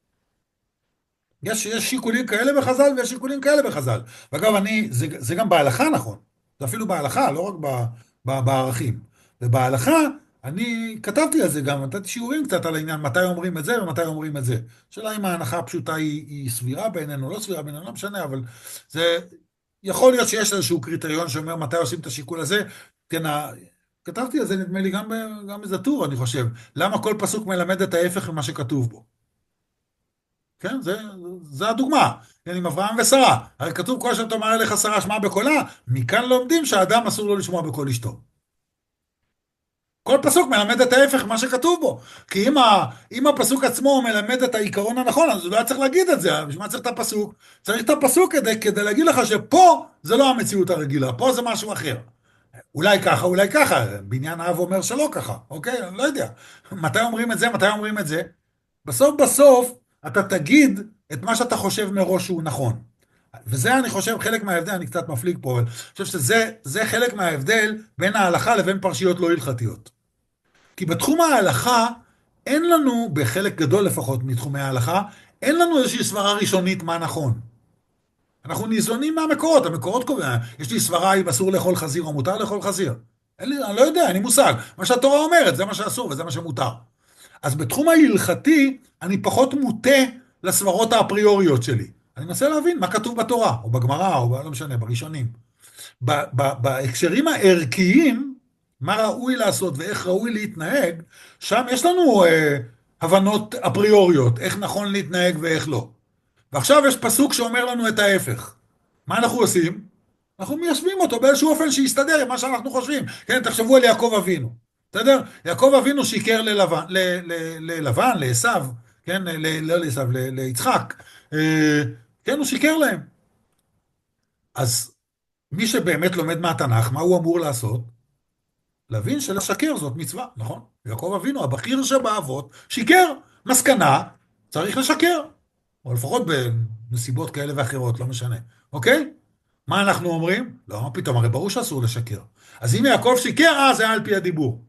יש שיקולים כאלה בחז"ל, ויש שיקולים כאלה בחז"ל. ואגב, זה גם בהלכה נכון. זה אפילו בהלכה, לא רק בערכים. ובהלכה, אני כתבתי על זה גם, נתתי שיעורים קצת על העניין, מתי אומרים את זה ומתי אומרים את זה. שאלה אם ההנחה הפשוטה היא סבירה בינינו, לא סבירה בינינו, לא משנה, אבל זה יכול להיות שיש איזשהו קריטריון שאומר מתי עושים את השיקול הזה. כן, כתבתי על זה, נדמה לי, גם איזה טור, אני חושב. למה כל פסוק מלמד את ההפך ממה שכתוב בו? כן, זה הדוגמה. עם אברהם ושרה. הרי כתוב כל שאתה אומר אליך שרה שמע בקולה, מכאן לומדים שהאדם אסור לו לשמוע בקול אשתו. כל פסוק מלמד את ההפך מה שכתוב בו. כי אם הפסוק עצמו מלמד את העיקרון הנכון, אז הוא לא היה צריך להגיד את זה. בשביל מה צריך את הפסוק? צריך את הפסוק כדי להגיד לך שפה זה לא המציאות הרגילה, פה זה משהו אחר. אולי ככה, אולי ככה. בניין האב אומר שלא ככה. אוקיי? אני לא יודע. מתי אומרים את זה? מתי אומרים את זה? בסוף, אתה תגיד את מה שאתה חושב מראש שהוא נכון. וזה אני חושב חלק מההבדל, אני קצת מפליג פה, אבל אני חושב שזה חלק מההבדל בין ההלכה לבין פרשיות לא הלכתיות. כי בתחום ההלכה, אין לנו, בחלק גדול לפחות מתחומי ההלכה, אין לנו איזושהי סברה ראשונית מה נכון. אנחנו ניזונים מהמקורות, המקורות קובעים, יש לי סברה אם אסור לאכול חזיר או מותר לאכול חזיר. אני לא יודע, אין לי מושג. מה שהתורה אומרת, זה מה שאסור וזה מה שמותר. אז בתחום ההלכתי, אני פחות מוטה לסברות האפריוריות שלי. אני מנסה להבין מה כתוב בתורה, או בגמרא, או לא משנה, בראשונים. בהקשרים הערכיים, מה ראוי לעשות ואיך ראוי להתנהג, שם יש לנו הבנות אפריוריות, איך נכון להתנהג ואיך לא. ועכשיו יש פסוק שאומר לנו את ההפך. מה אנחנו עושים? אנחנו מיישבים אותו באיזשהו אופן שיסתדר עם מה שאנחנו חושבים. כן, תחשבו על יעקב אבינו. בסדר? יעקב אבינו שיקר ללבן, לעשיו, כן, לא לעשיו, ליצחק. כן, הוא שיקר להם. אז מי שבאמת לומד מהתנ"ך, מה הוא אמור לעשות? להבין שלשקר זאת מצווה, נכון? יעקב אבינו, הבכיר שבאבות, שיקר. מסקנה, צריך לשקר. או לפחות נסיבות כאלה ואחרות, לא משנה. אוקיי? מה אנחנו אומרים? לא, מה פתאום, הרי ברור שאסור לשקר. אז אם יעקב שיקר, זה היה על פי הדיבור.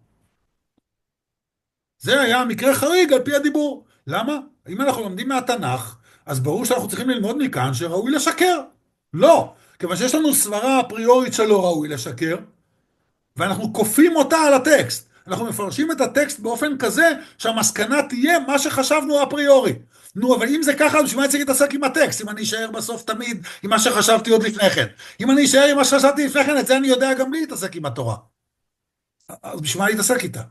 זה היה מקרה חריג על פי הדיבור. למה? אם אנחנו לומדים מהתנ"ך, אז ברור שאנחנו צריכים ללמוד מכאן שראוי לשקר. לא, כיוון שיש לנו סברה אפריורית שלא ראוי לשקר, ואנחנו כופים אותה על הטקסט. אנחנו מפרשים את הטקסט באופן כזה שהמסקנה תהיה מה שחשבנו אפריורי. נו, אבל אם זה ככה, אז בשביל מה צריך להתעסק עם הטקסט? אם אני אשאר בסוף תמיד עם מה שחשבתי עוד לפני כן. אם אני אשאר עם מה שחשבתי לפני כן, את זה אני יודע גם בלי להתעסק עם התורה. אז בשביל מה להתעסק איתה?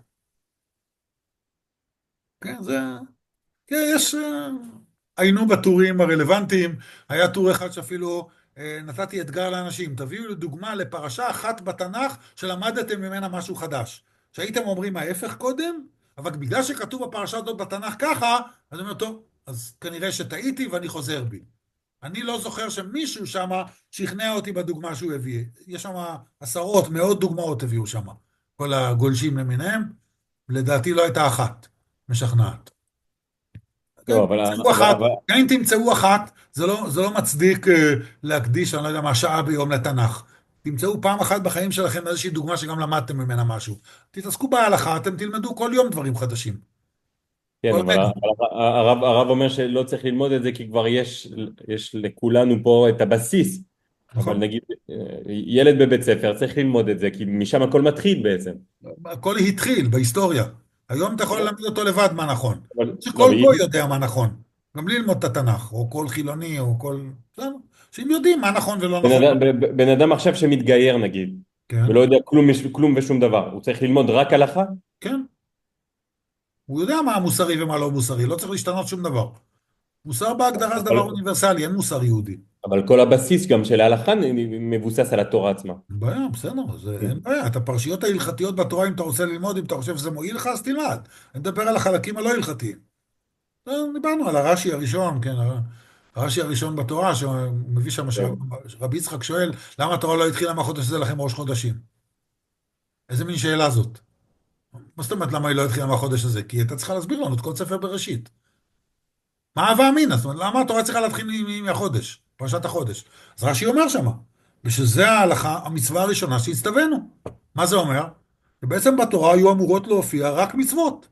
כן, זה... כן, יש... היינו בטורים הרלוונטיים, היה טור אחד שאפילו נתתי אתגר לאנשים, תביאו לדוגמה לפרשה אחת בתנ"ך שלמדתם ממנה משהו חדש. שהייתם אומרים ההפך קודם, אבל בגלל שכתוב בפרשה הזאת בתנ"ך ככה, אז אני אומר, טוב, אז כנראה שטעיתי ואני חוזר בי. אני לא זוכר שמישהו שם שכנע אותי בדוגמה שהוא הביא. יש שם עשרות, מאות דוגמאות הביאו שם. כל הגולשים למיניהם, לדעתי לא הייתה אחת משכנעת. לא, אבל... גם אם תמצאו אחת, זה לא מצדיק להקדיש, אני לא יודע מה, שעה ביום לתנ"ך. תמצאו פעם אחת בחיים שלכם איזושהי דוגמה שגם למדתם ממנה משהו. תתעסקו בהלכה, אתם תלמדו כל יום דברים חדשים. כן, אבל הרב אומר שלא צריך ללמוד את זה, כי כבר יש לכולנו פה את הבסיס. אבל נגיד, ילד בבית ספר צריך ללמוד את זה, כי משם הכל מתחיל בעצם. הכל התחיל בהיסטוריה. היום אתה יכול ללמד אותו לבד מה נכון. שכל גוי יודע מה נכון. גם בלי ללמוד את התנ"ך, או כל חילוני, או כל... שהם יודעים מה נכון ולא נכון. בן אדם עכשיו שמתגייר נגיד, ולא יודע כלום ושום דבר, הוא צריך ללמוד רק הלכה? כן. הוא יודע מה מוסרי ומה לא מוסרי, לא צריך להשתנות שום דבר. מוסר בהגדרה זה דבר אוניברסלי, אין מוסר יהודי. אבל כל הבסיס גם של ההלכה מבוסס על התורה עצמה. בעיה, בסדר, אין בעיה. את הפרשיות ההלכתיות בתורה, אם אתה רוצה ללמוד, אם אתה חושב שזה מועיל לך, אז תלמד. אני מדבר על החלקים הלא הלכתיים. דיברנו על הרש"י הראשון, כן, הרש"י הראשון בתורה, שמביא שם, רבי יצחק שואל, למה התורה לא התחילה מהחודש הזה לכם ראש חודשים? איזה מין שאלה זאת? מה זאת אומרת למה היא לא התחילה מהחודש הזה? כי הייתה צריכה להסביר לנו את כל ספר בראשית. מה הווה אמינא? זאת אומרת, למה התורה צריכה להתחיל מהחודש, פרשת החודש? אז רש"י אומר שמה, ושזה ההלכה, המצווה הראשונה שהצטווינו. מה זה אומר? שבעצם בתורה היו אמורות להופיע רק מצוות.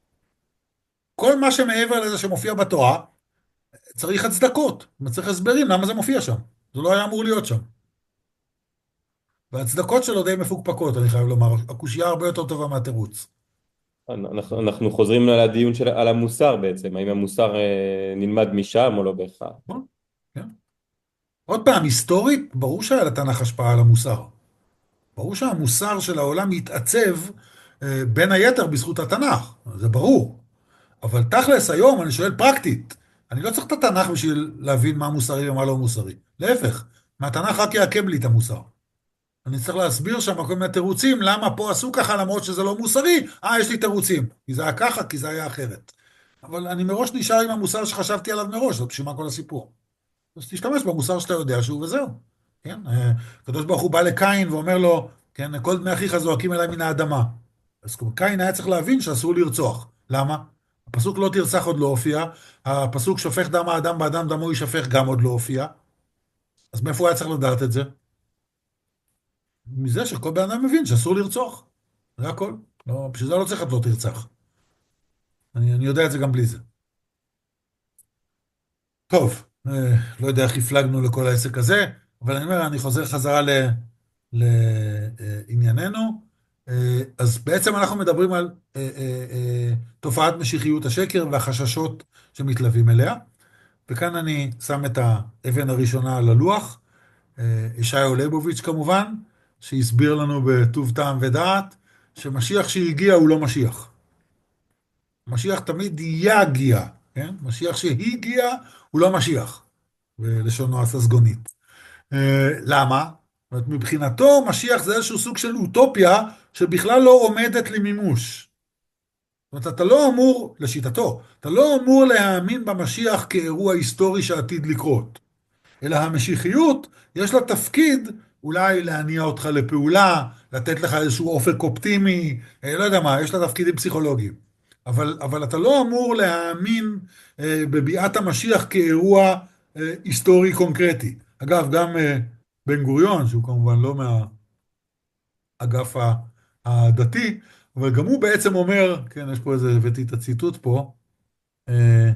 כל מה שמעבר לזה שמופיע בתורה, צריך הצדקות, צריך הסברים למה זה מופיע שם. זה לא היה אמור להיות שם. והצדקות שלו די מפוקפקות, אני חייב לומר. הקושייה הרבה יותר טובה מהתירוץ. אנחנו חוזרים לדיון על המוסר בעצם, האם המוסר נלמד משם או לא בהכרח. כן. עוד פעם, היסטורית, ברור שהיה לתנ"ך השפעה על המוסר. ברור שהמוסר של העולם יתעצב בין היתר בזכות התנ"ך, זה ברור. אבל תכלס היום אני שואל פרקטית, אני לא צריך את התנ"ך בשביל להבין מה מוסרי ומה לא מוסרי. להפך, מהתנ"ך רק יעקם לי את המוסר. אני צריך להסביר שם כל מיני תירוצים, למה פה עשו ככה למרות שזה לא מוסרי, יש לי תירוצים, כי זה היה ככה, כי זה היה אחרת. אבל אני מראש נשאר עם המוסר שחשבתי עליו מראש, זאת בשביל מה כל הסיפור. אז תשתמש במוסר שאתה יודע שהוא וזהו. כן? הקדוש ברוך הוא בא לקין ואומר לו, כן, כל דמי אחיך זועקים אליי מן האדמה. אז קין היה צריך להבין שאסור לרצוח. למה? הפסוק לא תרצח עוד לא הופיע, הפסוק שופך דם האדם באדם דמו יישפך גם עוד לא הופיע. אז מאיפה הוא היה צריך לדעת את זה? מזה שכל בן אדם מבין שאסור לרצוח. זה הכל. לא, בשביל זה לא צריך את לא תרצח. אני יודע את זה גם בלי זה. טוב, לא יודע איך הפלגנו לכל העסק הזה, אבל אני אומר, אני חוזר חזרה לענייננו. אז בעצם אנחנו מדברים על תופעת משיחיות השקר והחששות שמתלווים אליה. וכאן אני שם את האבן הראשונה על הלוח, ישעיהו ליבוביץ' כמובן, שהסביר לנו בטוב טעם ודעת, שמשיח שהגיע הוא לא משיח. משיח תמיד יגיע, כן? משיח שהגיע הוא לא משיח, בלשונו הססגונית. למה? מבחינתו משיח זה איזשהו סוג של אוטופיה שבכלל לא עומדת למימוש. זאת אומרת, אתה לא אמור, לשיטתו, אתה לא אמור להאמין במשיח כאירוע היסטורי שעתיד לקרות. אלא המשיחיות יש לה תפקיד אולי להניע אותך לפעולה, לתת לך איזשהו אופק אופטימי, לא יודע מה, יש לה תפקידים פסיכולוגיים. אבל אתה לא אמור להאמין בביאת המשיח כאירוע היסטורי קונקרטי. אגב, גם בן גוריון, שהוא כמובן לא מהאגף הדתי, אבל גם הוא בעצם אומר, כן, יש פה איזה, הבאתי את הציטוט פה, אה,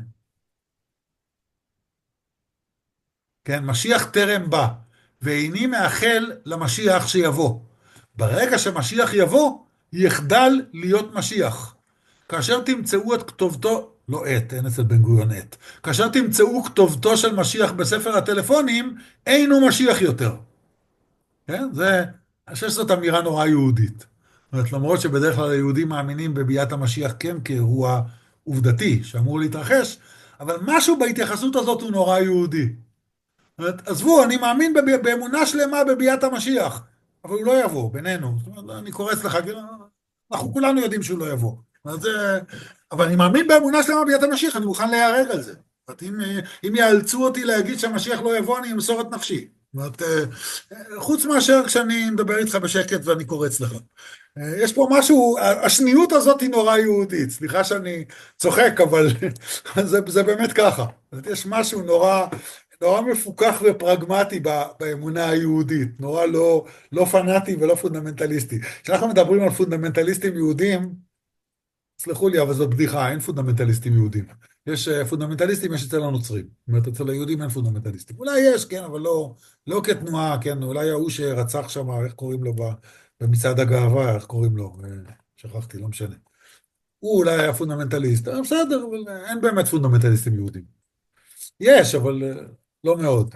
כן, משיח טרם בא, ואיני מאחל למשיח שיבוא. ברגע שמשיח יבוא, יחדל להיות משיח. כאשר תמצאו את כתובתו, לא עת, אין אצל בן גוריון עת, כאשר תמצאו כתובתו של משיח בספר הטלפונים, אין הוא משיח יותר. כן? אני חושב שזאת אמירה נורא יהודית. זאת אומרת, למרות שבדרך כלל היהודים מאמינים בביאת המשיח כן כאירוע עובדתי שאמור להתרחש, אבל משהו בהתייחסות הזאת הוא נורא יהודי. זאת אומרת, עזבו, אני מאמין באמונה שלמה בביאת המשיח, אבל הוא לא יבוא, בינינו. זאת אומרת, אני קורץ לך, אנחנו כולנו יודעים שהוא לא יבוא. זאת אומרת, אבל אני מאמין באמונה שלמה בביאת המשיח, אני מוכן להיהרג על זה. זאת אומרת, אם יאלצו אותי להגיד שהמשיח לא יבוא, אני אמסור את נפשי. זאת אומרת, חוץ מאשר כשאני מדבר איתך בשקט ואני קורץ לך. יש פה משהו, השניות הזאת היא נורא יהודית, סליחה שאני צוחק, אבל זה באמת ככה. יש משהו נורא מפוקח ופרגמטי באמונה היהודית, נורא לא פנאטי ולא פונדמנטליסטי. כשאנחנו מדברים על פונדמנטליסטים יהודים, סלחו לי, אבל זאת בדיחה, אין פונדמנטליסטים יהודים. יש פונדמנטליסטים, יש אצל הנוצרים. זאת אומרת, אצל היהודים אין פונדמנטליסטים. אולי יש, כן, אבל לא כתנועה, כן, אולי ההוא שרצח שם, איך קוראים לו במצעד הגאווה, איך קוראים לו? שכחתי, לא משנה. הוא אולי היה פונדמנטליסט, בסדר, אבל אין באמת פונדמנטליסטים יהודים. יש, אבל לא מאוד.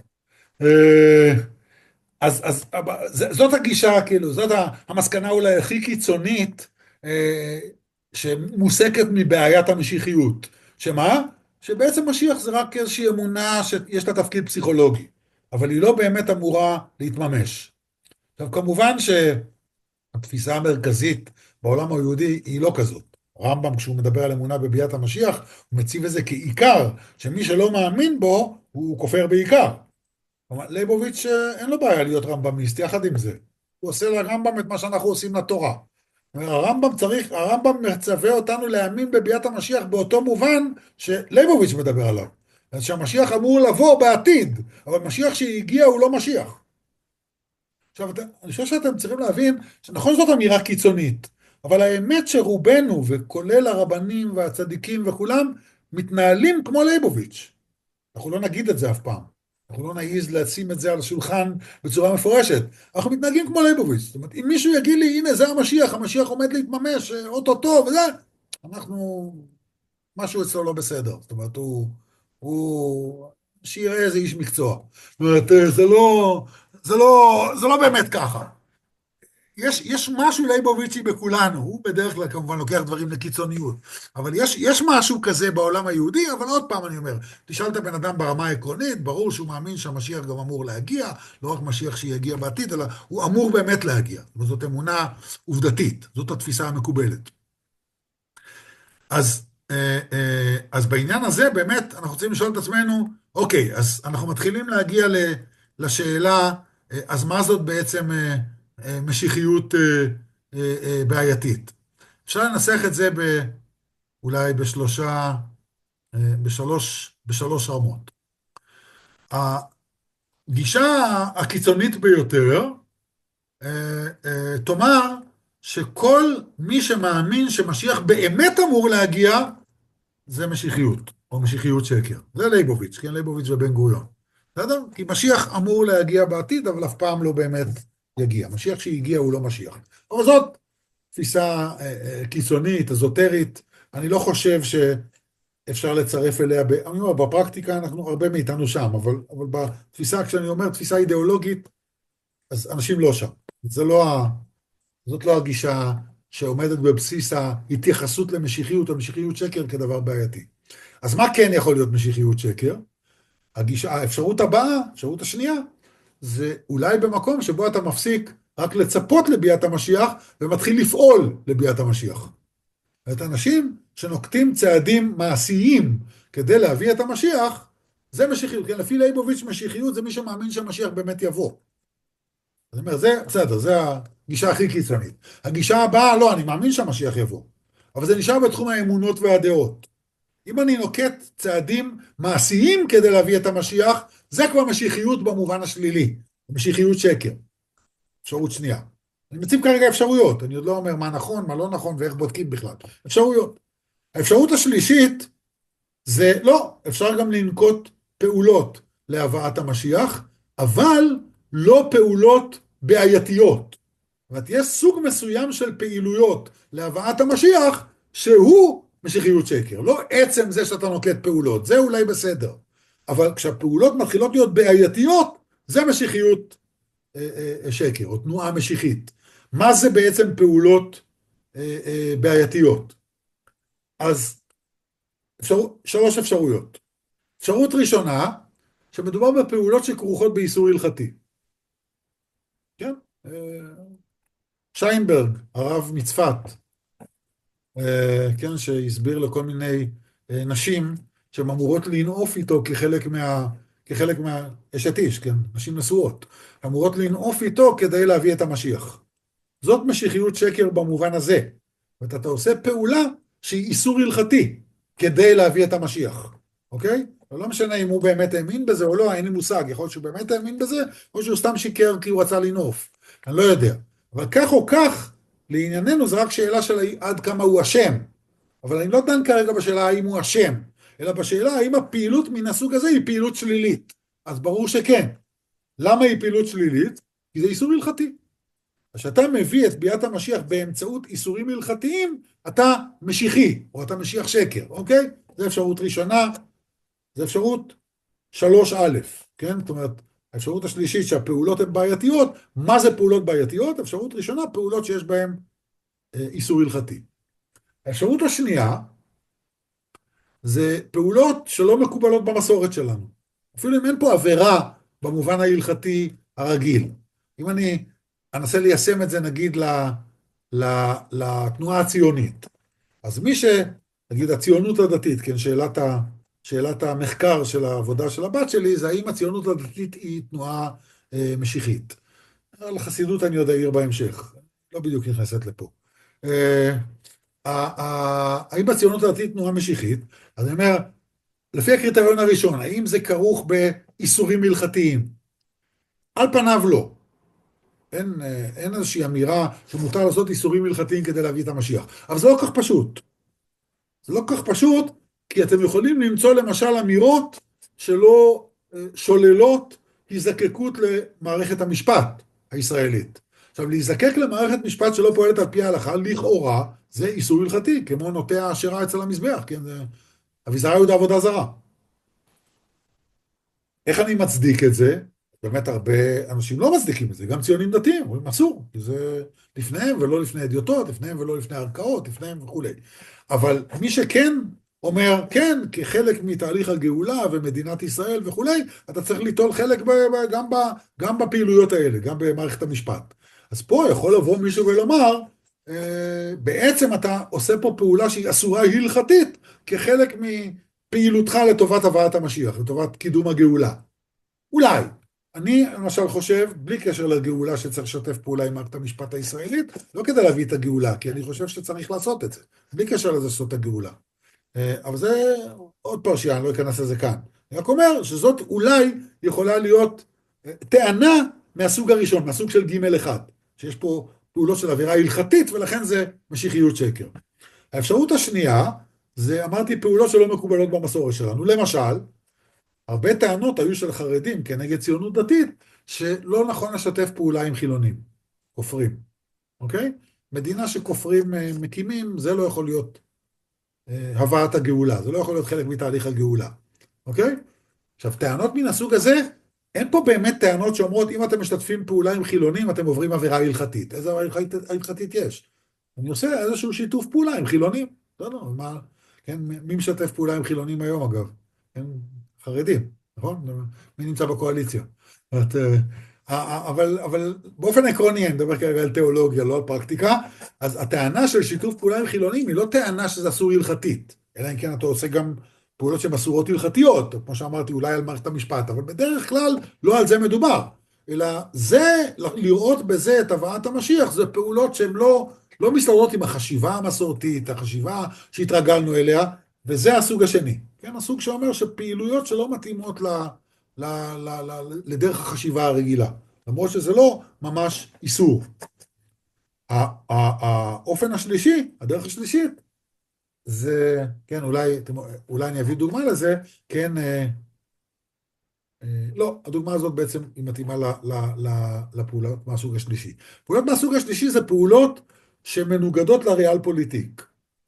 זאת הגישה, כאילו, זאת המסקנה אולי הכי קיצונית שמוסקת מבעיית המשיחיות. שמה? שבעצם משיח זה רק איזושהי אמונה שיש לה תפקיד פסיכולוגי, אבל היא לא באמת אמורה להתממש. עכשיו, כמובן שהתפיסה המרכזית בעולם היהודי היא לא כזאת. רמב"ם, כשהוא מדבר על אמונה בביאת המשיח, הוא מציב את זה כעיקר, שמי שלא מאמין בו, הוא כופר בעיקר. ליבוביץ' אין לו בעיה להיות רמב"מיסט, יחד עם זה. הוא עושה לרמב"ם את מה שאנחנו עושים לתורה. הרמב"ם מצווה אותנו להאמין בביאת המשיח באותו מובן שליבוביץ' מדבר עליו. אז שהמשיח אמור לבוא בעתיד, אבל משיח שהגיע הוא לא משיח. עכשיו, אני חושב שאתם צריכים להבין, שנכון זאת אמירה קיצונית, אבל האמת שרובנו, וכולל הרבנים והצדיקים וכולם, מתנהלים כמו ליבוביץ'. אנחנו לא נגיד את זה אף פעם. אנחנו לא נעיז לשים את זה על השולחן בצורה מפורשת. אנחנו מתנהגים כמו ליבוביץ'. זאת אומרת, אם מישהו יגיד לי, הנה זה המשיח עומד להתממש, אוטוטו וזה, אנחנו, משהו אצלו לא בסדר. זאת אומרת, שיראה איזה איש מקצוע. זאת אומרת, זה לא באמת ככה. יש משהו ליבוביצ'י בכולנו, הוא בדרך כלל כמובן לוקח דברים לקיצוניות, אבל יש משהו כזה בעולם היהודי, אבל עוד פעם אני אומר, תשאל את הבן אדם ברמה העקרונית, ברור שהוא מאמין שהמשיח גם אמור להגיע, לא רק משיח שיגיע בעתיד, אלא הוא אמור באמת להגיע, וזאת אמונה עובדתית, זאת התפיסה המקובלת. אז בעניין הזה באמת אנחנו רוצים לשאול את עצמנו, אוקיי, אז אנחנו מתחילים להגיע לשאלה, אז מה זאת בעצם משיחיות בעייתית? אפשר לנסח את זה אולי בשלוש רמות. הגישה הקיצונית ביותר תאמר שכל מי שמאמין שמשיח באמת אמור להגיע, זה משיחיות, או משיחיות שקר. זה ליבוביץ', כן, ליבוביץ' ובן גוריון. בסדר? כי משיח אמור להגיע בעתיד, אבל אף פעם לא באמת יגיע. משיח שהגיע הוא לא משיח. אבל זאת תפיסה קיצונית, אזוטרית. אני לא חושב שאפשר לצרף אליה, אני אומר, בפרקטיקה אנחנו הרבה מאיתנו שם, אבל בתפיסה, כשאני אומר תפיסה אידיאולוגית, אז אנשים לא שם. זאת לא הגישה שעומדת בבסיס ההתייחסות למשיחיות או משיחיות שקר כדבר בעייתי. אז מה כן יכול להיות משיחיות שקר? האפשרות הבאה, האפשרות השנייה, זה אולי במקום שבו אתה מפסיק רק לצפות לביאת המשיח ומתחיל לפעול לביאת המשיח. את האנשים שנוקטים צעדים מעשיים כדי להביא את המשיח, זה משיחיות. כן, לפי ליבוביץ' משיחיות זה מי שמאמין שהמשיח באמת יבוא. זאת אומרת, זה בסדר, זה הגישה הכי קיצונית. הגישה הבאה, לא, אני מאמין שהמשיח יבוא. אבל זה נשאר בתחום האמונות והדעות. אם אני נוקט צעדים מעשיים כדי להביא את המשיח, זה כבר משיחיות במובן השלילי, משיחיות שקר. אפשרות שנייה. אני מציב כרגע אפשרויות, אני עוד לא אומר מה נכון, מה לא נכון ואיך בודקים בכלל. אפשרויות. האפשרות השלישית זה לא, אפשר גם לנקוט פעולות להבאת המשיח, אבל לא פעולות בעייתיות. זאת אומרת, יש סוג מסוים של פעילויות להבאת המשיח, שהוא משיחיות שקר. לא עצם זה שאתה נוקט פעולות, זה אולי בסדר. אבל כשהפעולות מתחילות להיות בעייתיות, זה משיחיות שקר, או תנועה משיחית. מה זה בעצם פעולות בעייתיות? אז שלוש אפשרויות. אפשרות ראשונה, שמדובר בפעולות שכרוכות באיסור הלכתי. כן? שיינברג, הרב מצפת, כן, שהסביר לכל מיני נשים שהן אמורות לנעוף איתו כחלק מה אשת איש, כן, נשים נשואות, אמורות לנעוף איתו כדי להביא את המשיח. זאת משיחיות שקר במובן הזה. ואתה עושה פעולה שהיא איסור הלכתי כדי להביא את המשיח, אוקיי? לא משנה אם הוא באמת האמין בזה או לא, אין לי מושג, יכול להיות שהוא באמת האמין בזה, או שהוא סתם שיקר כי הוא רצה לנעוף, אני לא יודע. אבל כך או כך, לענייננו זה רק שאלה של עד כמה הוא אשם. אבל אני לא דן כרגע בשאלה האם הוא אשם, אלא בשאלה האם הפעילות מן הסוג הזה היא פעילות שלילית. אז ברור שכן. למה היא פעילות שלילית? כי זה איסור הלכתי. כשאתה מביא את ביאת המשיח באמצעות איסורים הלכתיים, אתה משיחי, או אתה משיח שקר, אוקיי? זו אפשרות ראשונה, זו אפשרות 3א, כן? זאת אומרת, האפשרות השלישית שהפעולות הן בעייתיות, מה זה פעולות בעייתיות? אפשרות ראשונה, פעולות שיש בהן איסור הלכתי. האפשרות השנייה, זה פעולות שלא מקובלות במסורת שלנו. אפילו אם אין פה עבירה במובן ההלכתי הרגיל. אם אני אנסה ליישם את זה, נגיד, לתנועה הציונית. אז מי נגיד, הציונות הדתית, כן, שאלת המחקר של העבודה של הבת שלי, זה האם הציונות הדתית היא תנועה משיחית. על החסידות אני עוד אעיר בהמשך. לא בדיוק נכנסת לפה. האם הציונות הדתית תנועה משיחית? אז אני אומר, לפי הקריטריון הראשון, האם זה כרוך באיסורים הלכתיים? על פניו לא. אין איזושהי אמירה שמותר לעשות איסורים הלכתיים כדי להביא את המשיח. אבל זה לא כך פשוט. זה לא כך פשוט, כי אתם יכולים למצוא למשל אמירות שלא שוללות הזדקקות למערכת המשפט הישראלית. עכשיו, להזדקק למערכת משפט שלא פועלת על פי ההלכה, לכאורה, זה איסור הלכתי, כמו נוטע השירה אצל המזבח, כן? אביזרה יהודה עבודה זרה. איך אני מצדיק את זה? באמת הרבה אנשים לא מצדיקים את זה, גם ציונים דתיים, אומרים אסור, כי זה לפניהם ולא לפני אדיוטות, לפניהם ולא לפני ערכאות, לפניהם וכו'. אבל מי שכן אומר, כן, כחלק מתהליך הגאולה ומדינת ישראל וכו', אתה צריך ליטול חלק גם בפעילויות האלה, גם במערכת המשפט. אז פה יכול לבוא מישהו ולומר, בעצם אתה עושה פה פעולה שהיא אסורה הלכתית, כחלק מפעילותך לטובת הבאת המשיח, לטובת קידום הגאולה. אולי. אני למשל חושב, בלי קשר לגאולה שצריך לשתף פעולה עם מערכת המשפט הישראלית, לא כדי להביא את הגאולה, כי אני חושב שצריך לעשות את זה, בלי קשר לזה שזאת הגאולה. אבל זה עוד פרשייה, אני לא אכנס לזה כאן. אני רק אומר שזאת אולי יכולה להיות טענה מהסוג הראשון, מהסוג של ג'1, שיש פה פעולות של עבירה הלכתית, ולכן זה משיחיות שקר. האפשרות השנייה, זה אמרתי פעולות שלא מקובלות במסורת שלנו. למשל, הרבה טענות היו של חרדים כנגד ציונות דתית, שלא נכון לשתף פעולה עם חילונים, כופרים, אוקיי? מדינה שכופרים מקימים, זה לא יכול להיות הבאת הגאולה, זה לא יכול להיות חלק מתהליך הגאולה, אוקיי? עכשיו, טענות מן הסוג הזה, אין פה באמת טענות שאומרות, אם אתם משתתפים פעולה עם חילונים, אתם עוברים עבירה הלכתית. איזה עבירה הלכתית יש? אני עושה איזשהו שיתוף פעולה עם חילונים. לא, מה, כן, מי משתף פעולה עם חילונים היום, אגב? כן, חרדים, נכון? מי נמצא בקואליציה? אבל באופן עקרוני, אני מדבר כרגע על תיאולוגיה, לא על פרקטיקה, אז הטענה של שיתוף פעולה עם חילונים היא לא טענה שזה אסור הלכתית, אלא אם כן אתה עושה גם פעולות שהן אסורות הלכתיות, כמו שאמרתי, אולי על מערכת המשפט, אבל בדרך כלל לא על זה מדובר, אלא זה, לראות בזה את הבאת המשיח, זה פעולות שהן לא מסתדרות עם החשיבה המסורתית, החשיבה שהתרגלנו אליה, וזה הסוג השני. כן, הסוג שאומר שפעילויות שלא מתאימות לדרך החשיבה הרגילה, למרות שזה לא ממש איסור. האופן השלישי, הדרך השלישית, זה, כן, אולי אני אביא דוגמה לזה, כן, לא, הדוגמה הזאת בעצם היא מתאימה לפעולות מהסוג השלישי. פעולות מהסוג השלישי זה פעולות שמנוגדות לריאל פוליטיק.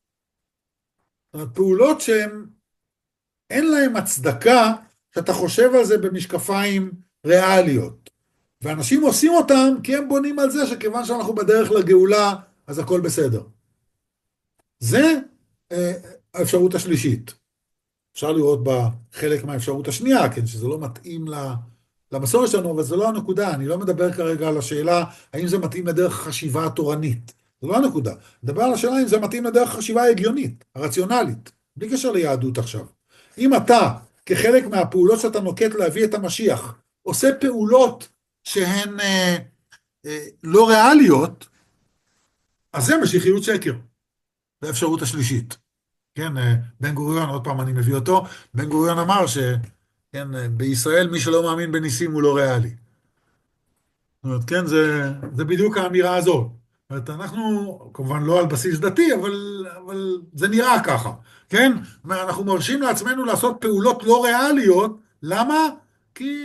זאת אומרת, פעולות שהן, אין להן הצדקה שאתה חושב על זה במשקפיים ריאליות. ואנשים עושים אותם כי הם בונים על זה שכיוון שאנחנו בדרך לגאולה, אז הכל בסדר. זה האפשרות השלישית. אפשר לראות בה חלק מהאפשרות השנייה, כן, שזה לא מתאים למסורת שלנו, אבל זה לא הנקודה. אני לא מדבר כרגע על השאלה האם זה מתאים לדרך החשיבה התורנית. זה לא הנקודה. אני מדבר על השאלה אם זה מתאים לדרך החשיבה ההגיונית, הרציונלית, בלי קשר ליהדות עכשיו. אם אתה, כחלק מהפעולות שאתה נוקט להביא את המשיח, עושה פעולות שהן לא ריאליות, אז זה משיחיות שקר. זה האפשרות השלישית. כן, בן גוריון, עוד פעם אני מביא אותו, בן גוריון אמר כן, בישראל מי שלא מאמין בניסים הוא לא ריאלי. זאת אומרת, כן, זה בדיוק האמירה הזאת. זאת אומרת, אנחנו, כמובן לא על בסיס דתי, אבל זה נראה ככה, כן? זאת אומרת, אנחנו מרשים לעצמנו לעשות פעולות לא ריאליות, למה? כי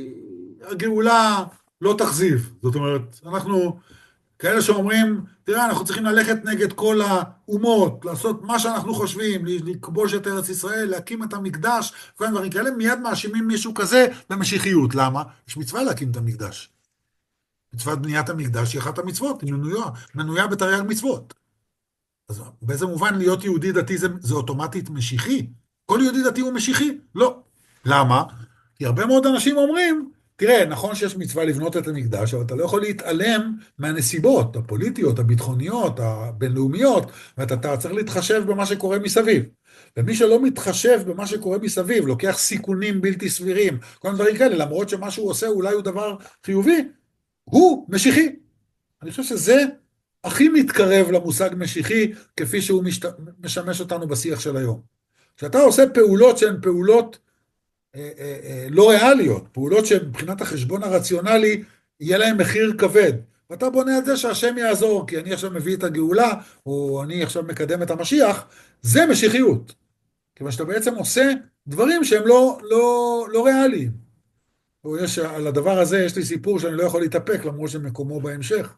הגאולה לא תחזיב. זאת אומרת, אנחנו כאלה שאומרים, תראה, אנחנו צריכים ללכת נגד כל האומות, לעשות מה שאנחנו חושבים, לכבוש את ארץ ישראל, להקים את המקדש, כל מיני דברים כאלה, מיד מאשימים מישהו כזה במשיחיות. למה? יש מצווה להקים את המקדש. מצוות בניית המקדש היא אחת המצוות, היא מנויה בתרי"ג מצוות. אז באיזה מובן להיות יהודי דתי זה אוטומטית משיחי? כל יהודי דתי הוא משיחי? לא. למה? כי הרבה מאוד אנשים אומרים, תראה, נכון שיש מצווה לבנות את המקדש, אבל אתה לא יכול להתעלם מהנסיבות הפוליטיות, הביטחוניות, הבינלאומיות, ואתה צריך להתחשב במה שקורה מסביב. ומי שלא מתחשב במה שקורה מסביב, לוקח סיכונים בלתי סבירים, כל מיני דברים כאלה, למרות שמה שהוא עושה אולי הוא דבר חיובי, הוא משיחי. אני חושב שזה הכי מתקרב למושג משיחי, כפי שהוא משמש אותנו בשיח של היום. כשאתה עושה פעולות שהן פעולות לא ריאליות, פעולות שמבחינת החשבון הרציונלי יהיה להם מחיר כבד, ואתה בונה את זה שהשם יעזור, כי אני עכשיו מביא את הגאולה, או אני עכשיו מקדם את המשיח, זה משיחיות. כיוון שאתה בעצם עושה דברים שהם לא ריאליים. על הדבר הזה יש לי סיפור שאני לא יכול להתאפק, למרות שמקומו בהמשך.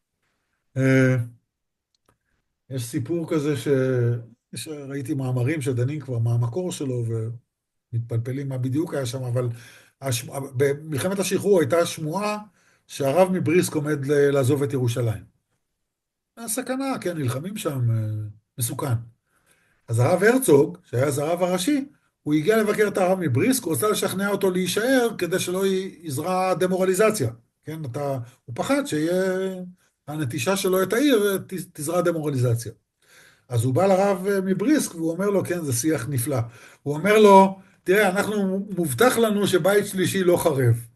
יש סיפור כזה שראיתי מאמרים שדנים כבר מה המקור שלו, ומתפלפלים מה בדיוק היה שם, אבל במלחמת השחרור הייתה שמועה שהרב מבריסק עומד לעזוב את ירושלים. הסכנה, כן, נלחמים שם, מסוכן. אז הרב הרצוג, שהיה אז הרב הראשי, הוא הגיע לבקר את הרב מבריסק, הוא רצה לשכנע אותו להישאר, כדי שלא יזרע דמורליזציה. כן, הוא פחד שיהיה, הנטישה שלו את העיר, תזרע דמורליזציה. אז הוא בא לרב מבריסק, והוא אומר לו, כן, זה שיח נפלא. הוא אומר לו, תראה, אנחנו מובטח לנו שבית שלישי לא חרב.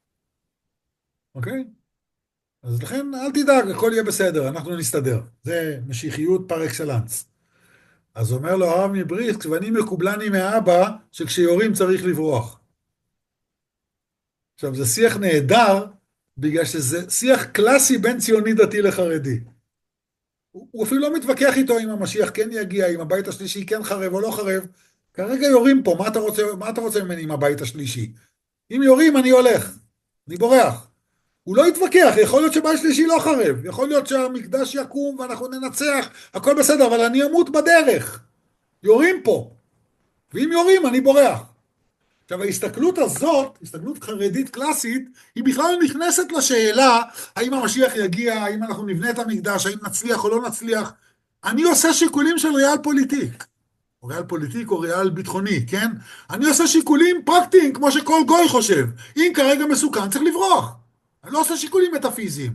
אוקיי? אז לכן, אל תדאג, הכל יהיה בסדר, אנחנו נסתדר. זה משיחיות פר אקסלנס. אז אומר לו הרב מבריסק, ואני מקובלני מאבא, שכשיורים צריך לברוח. עכשיו, זה שיח נהדר, בגלל שזה שיח קלאסי בין ציוני דתי לחרדי. הוא אפילו לא מתווכח איתו אם המשיח כן יגיע, אם הבית השלישי כן חרב או לא חרב. כרגע יורים פה, מה אתה רוצה ממני עם הבית השלישי? אם יורים, אני הולך, אני בורח. הוא לא יתווכח, יכול להיות שבית שלישי לא חרב, יכול להיות שהמקדש יקום ואנחנו ננצח, הכל בסדר, אבל אני אמות בדרך. יורים פה, ואם יורים, אני בורח. עכשיו, ההסתכלות הזאת, הסתכלות חרדית קלאסית, היא בכלל לא נכנסת לשאלה, האם המשיח יגיע, האם אנחנו נבנה את המקדש, האם נצליח או לא נצליח. אני עושה שיקולים של ריאל פוליטיק, או ריאל פוליטיק או ריאל ביטחוני, כן? אני עושה שיקולים פרקטיים, כמו שכל גוי חושב. אם כרגע מסוכן, צריך לברוח. אני לא עושה שיקולים מטאפיזיים.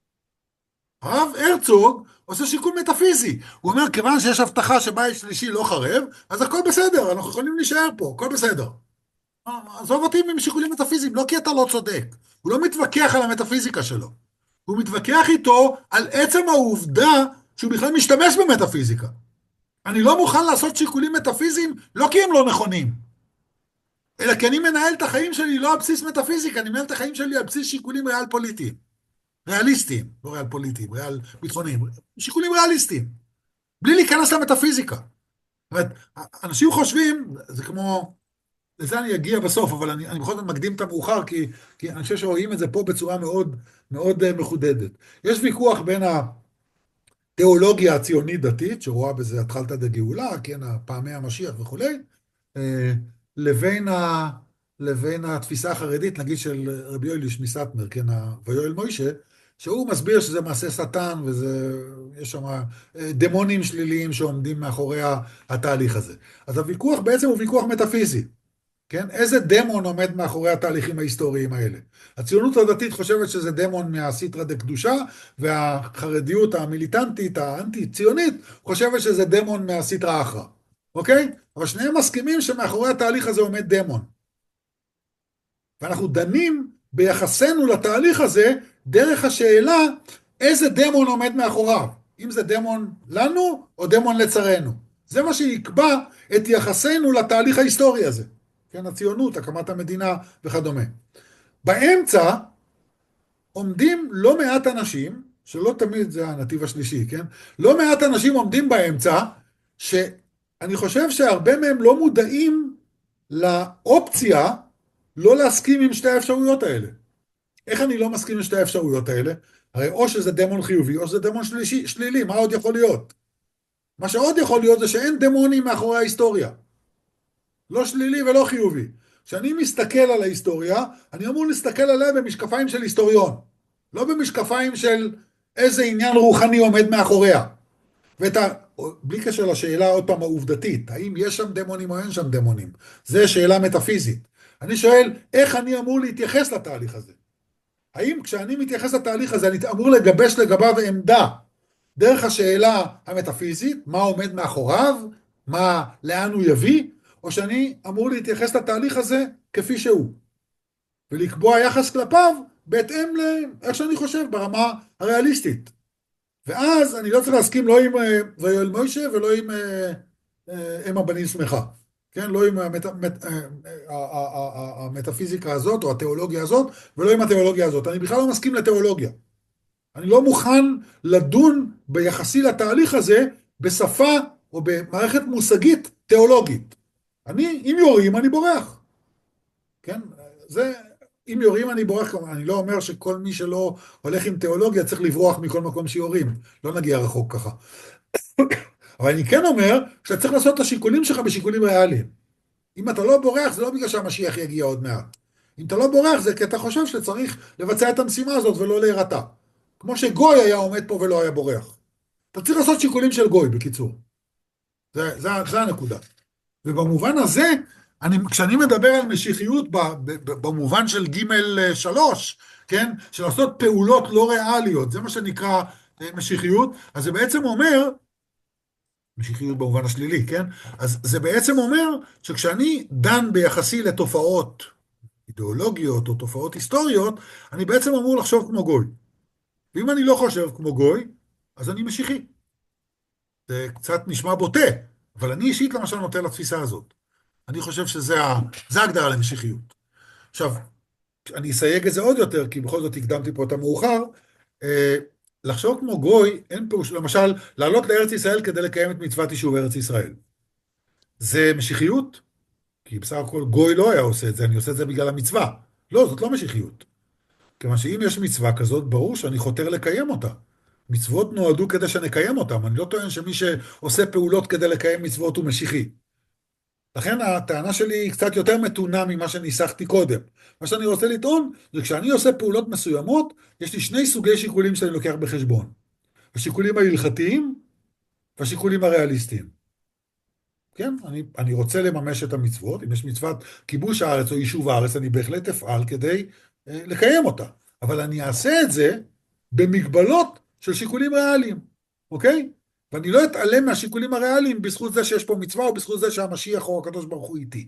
הרב הרצוג עושה שיקול מטאפיזי. הוא אומר, כיוון שיש הבטחה שבית שלישי לא חרב, אז הכל בסדר, אנחנו יכולים להישאר פה, הכל בסדר. עזוב אותי עם שיקולים מטאפיזיים, לא כי אתה לא צודק. הוא לא מתווכח על המטאפיזיקה שלו. הוא מתווכח איתו על עצם העובדה שהוא בכלל משתמש במטאפיזיקה. אני לא מוכן לעשות שיקולים מטאפיזיים, לא כי הם לא נכונים, אלא כי אני מנהל את החיים שלי לא על בסיס מטאפיזיקה, אני מנהל את החיים שלי על בסיס שיקולים ריאל פוליטיים, ריאליסטיים, לא ריאל פוליטיים, ריאל ביטחוניים, שיקולים ריאליסטיים, בלי להיכנס למטאפיזיקה. זאת אומרת, אנשים חושבים, זה כמו, לזה אני אגיע בסוף, אבל אני בכל זאת מקדים את המאוחר, כי אני חושב שרואים את זה פה בצורה מאוד מאוד מחודדת. יש ויכוח בין התיאולוגיה הציונית דתית, שרואה בזה התחלתא דגאולה, כן, פעמי המשיח וכולי, לבין לבין התפיסה החרדית, נגיד של רבי יואל מסטמר, כן, ויואל מוישה, שהוא מסביר שזה מעשה שטן, יש שם דמונים שליליים שעומדים מאחורי התהליך הזה. אז הוויכוח בעצם הוא ויכוח מטאפיזי, כן? איזה דמון עומד מאחורי התהליכים ההיסטוריים האלה? הציונות הדתית חושבת שזה דמון מהסיטרא דקדושה, והחרדיות המיליטנטית, האנטי-ציונית, חושבת שזה דמון מהסיטרא אחרא, אוקיי? אבל שניהם מסכימים שמאחורי התהליך הזה עומד דמון. ואנחנו דנים ביחסנו לתהליך הזה דרך השאלה איזה דמון עומד מאחוריו, אם זה דמון לנו או דמון לצרינו. זה מה שיקבע את יחסנו לתהליך ההיסטורי הזה. כן, הציונות, הקמת המדינה וכדומה. באמצע עומדים לא מעט אנשים, שלא תמיד זה הנתיב השלישי, כן? לא מעט אנשים עומדים באמצע, שאני חושב שהרבה מהם לא מודעים לאופציה לא להסכים עם שתי האפשרויות האלה. איך אני לא מסכים עם שתי האפשרויות האלה? הרי או שזה דמון חיובי, או שזה דמון שלילי, מה עוד יכול להיות? מה שעוד יכול להיות זה שאין דמונים מאחורי ההיסטוריה. לא שלילי ולא חיובי. כשאני מסתכל על ההיסטוריה, אני אמור להסתכל עליה במשקפיים של היסטוריון, לא במשקפיים של איזה עניין רוחני עומד מאחוריה. בלי קשר לשאלה עוד פעם העובדתית, האם יש שם דמונים או אין שם דמונים, זה שאלה מטאפיזית. אני שואל, איך אני אמור להתייחס לתהליך הזה? האם כשאני מתייחס לתהליך הזה, אני אמור לגבש לגביו עמדה, דרך השאלה המטאפיזית, מה עומד מאחוריו, לאן הוא יביא, או שאני אמור להתייחס לתהליך הזה כפי שהוא, ולקבוע יחס כלפיו בהתאם לאיך שאני חושב ברמה הריאליסטית. ואז אני לא צריך להסכים לא עם ויואל מוישה ולא עם אם הבנים שמחה. כן, לא עם המטאפיזיקה הזאת או התיאולוגיה הזאת, ולא עם התיאולוגיה הזאת. אני בכלל לא מסכים לתיאולוגיה. אני לא מוכן לדון ביחסי לתהליך הזה בשפה או במערכת מושגית תיאולוגית. אם יורים, אני בורח. כן? אם יורים, אני בורח. אני לא אומר שכל מי שלא הולך עם תיאולוגיה צריך לברוח מכל מקום שיורים. לא נגיע רחוק ככה. אבל אני כן אומר שאתה צריך לעשות את השיקולים שלך בשיקולים ריאליים. אם אתה לא בורח, זה לא בגלל שהמשיח יגיע עוד מעט. אם אתה לא בורח, זה כי אתה חושב שצריך לבצע את המשימה הזאת ולא להירתע. כמו שגוי היה עומד פה ולא היה בורח. אתה צריך לעשות שיקולים של גוי, בקיצור. זה הנקודה. ובמובן הזה, כשאני מדבר על משיחיות במובן של ג' 3, כן? של לעשות פעולות לא ריאליות, זה מה שנקרא משיחיות, אז זה בעצם אומר, משיחיות במובן השלילי, כן? אז זה בעצם אומר שכשאני דן ביחסי לתופעות אידיאולוגיות או תופעות היסטוריות, אני בעצם אמור לחשוב כמו גוי. ואם אני לא חושב כמו גוי, אז אני משיחי. זה קצת נשמע בוטה, אבל אני אישית למשל נוטה לתפיסה הזאת. אני חושב שזה ההגדרה למשיחיות. עכשיו, אני אסייג את זה עוד יותר, כי בכל זאת הקדמתי פה את המאוחר, לחשוב כמו גוי, אין פירוש, למשל, לעלות לארץ ישראל כדי לקיים את מצוות יישוב ארץ ישראל. זה משיחיות? כי בסך הכל גוי לא היה עושה את זה, אני עושה את זה בגלל המצווה. לא, זאת לא משיחיות. כיוון שאם יש מצווה כזאת, ברור שאני חותר לקיים אותה. מצוות נועדו כדי שנקיים אותם. אני לא טוען שמי שעושה פעולות כדי לקיים מצוות הוא משיחי. לכן הטענה שלי היא קצת יותר מתונה ממה שניסחתי קודם. מה שאני רוצה לטעון, זה כשאני עושה פעולות מסוימות, יש לי שני סוגי שיקולים שאני לוקח בחשבון. השיקולים ההלכתיים והשיקולים הריאליסטיים. כן, אני רוצה לממש את המצוות, אם יש מצוות כיבוש הארץ או יישוב הארץ, אני בהחלט אפעל כדי לקיים אותה. אבל אני אעשה את זה במגבלות של שיקולים ריאליים, אוקיי? ואני לא אתעלם מהשיקולים הריאליים בזכות זה שיש פה מצווה או בזכות זה שהמשיח או הקדוש ברוך הוא איתי.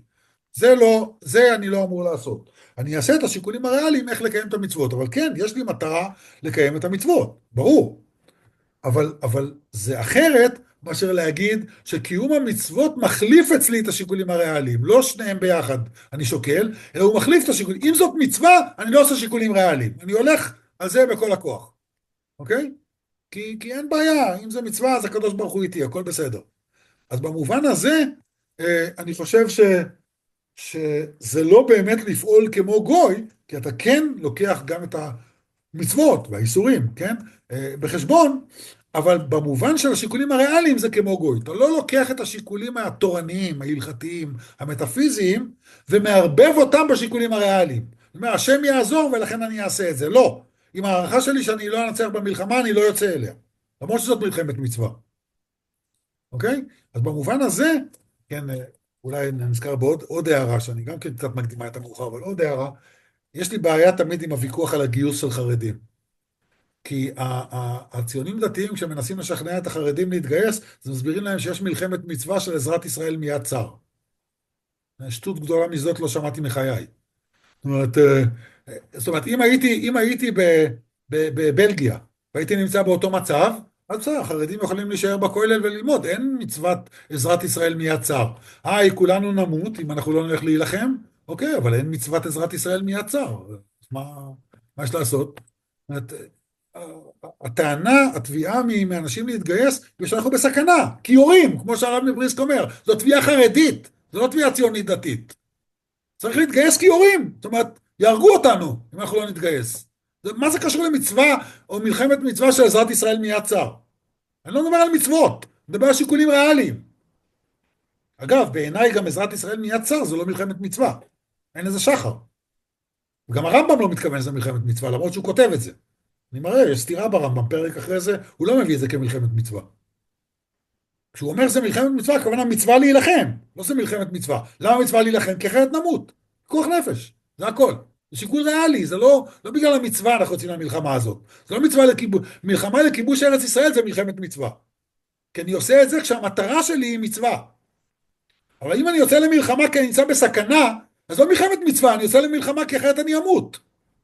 זה אני לא אמור לעשות. אני אעשה את השיקולים הריאליים איך לקיים את המצוות, אבל כן, יש לי מטרה לקיים את המצוות, ברור. אבל זה אחרת מאשר להגיד שקיום המצוות מחליף אצלי את השיקולים הריאליים. לא שניהם ביחד אני שוקל, אלא הוא מחליף את השיקולים. אם זאת מצווה, אני לא עושה שיקולים ריאליים. אני הולך על זה בכל הכוח. אוקיי? כי אין בעיה. אם זה מצווה, אז הקדוש ברוך הוא איתי, הכל בסדר. אז במובן הזה, אני חושב שזה לא באמת לפעול כמו גוי, כי אתה כן לוקח גם את המצוות והאיסורים, כן? בחשבון, אבל במובן של השיקולים הריאליים זה כמו גוי. אתה לא לוקח את השיקולים התורניים, ההלכתיים, המטאפיזיים, ומערבב אותם בשיקולים הריאליים. זאת אומרת, השם יעזור ולכן אני אעשה את זה. לא. עם הערכה שלי שאני לא אנצח במלחמה, אני לא יוצא אליה. למרות שזאת מלחמת מצווה. אוקיי? אז במובן הזה, כן, אולי נזכר בעוד הערה, שאני גם כן קצת מקדימה את המאוחר, אבל עוד הערה, יש לי בעיה תמיד עם הוויכוח על הגיוס של חרדים. כי הציונים דתיים, כשמנסים לשכנע את החרדים להתגייס, אז מסבירים להם שיש מלחמת מצווה של עזרת ישראל מיד צר. שטות גדולה מזאת לא שמעתי מחיי. זאת אומרת, אם הייתי בבלגיה, והייתי נמצא באותו מצב, אז בסדר, החרדים יכולים להישאר בכולל וללמוד, אין מצוות עזרת ישראל מיד צר. כולנו נמות אם אנחנו לא נלך להילחם, אוקיי, אבל אין מצוות עזרת ישראל מיד צר. אז מה יש לעשות? הטענה, התביעה מאנשים להתגייס, היא שאנחנו בסכנה, כי יורים, כמו שהרב מבריסק אומר, זו תביעה חרדית, זו לא תביעה ציונית דתית. צריך להתגייס כי יורים, זאת אומרת, יהרגו אותנו אם אנחנו לא נתגייס. מה זה קשור למצווה או מלחמת מצווה של עזרת ישראל מיד צר? אני לא מדבר על מצוות, אני מדבר על שיקולים ריאליים. אגב, בעיניי גם עזרת ישראל מיד צר זה לא מלחמת מצווה. אין לזה שחר. וגם הרמב"ם לא מתכוון שזה מלחמת מצווה, למרות שהוא כותב את זה. אני מראה, יש סתירה ברמב"ם, פרק אחרי זה, הוא לא מביא את זה כמלחמת מצווה. כשהוא אומר שזה מלחמת מצווה, הכוונה מצווה להילחם, לא זה מלחמת מצווה. למה מצווה להילחם? כי אחרת נמות. כוח נפש, זה הכל. זה שיקול ריאלי, זה לא בגלל המצווה אנחנו יוצאים למלחמה הזאת. זה לא מצווה מלחמה לכיבוש ארץ ישראל זה מלחמת מצווה. כי אני עושה את זה כשהמטרה שלי היא מצווה. אבל אם אני יוצא למלחמה כי אני נמצא בסכנה, אז לא מלחמת מצווה, אני יוצא למלחמה כי אחרת אני אמות.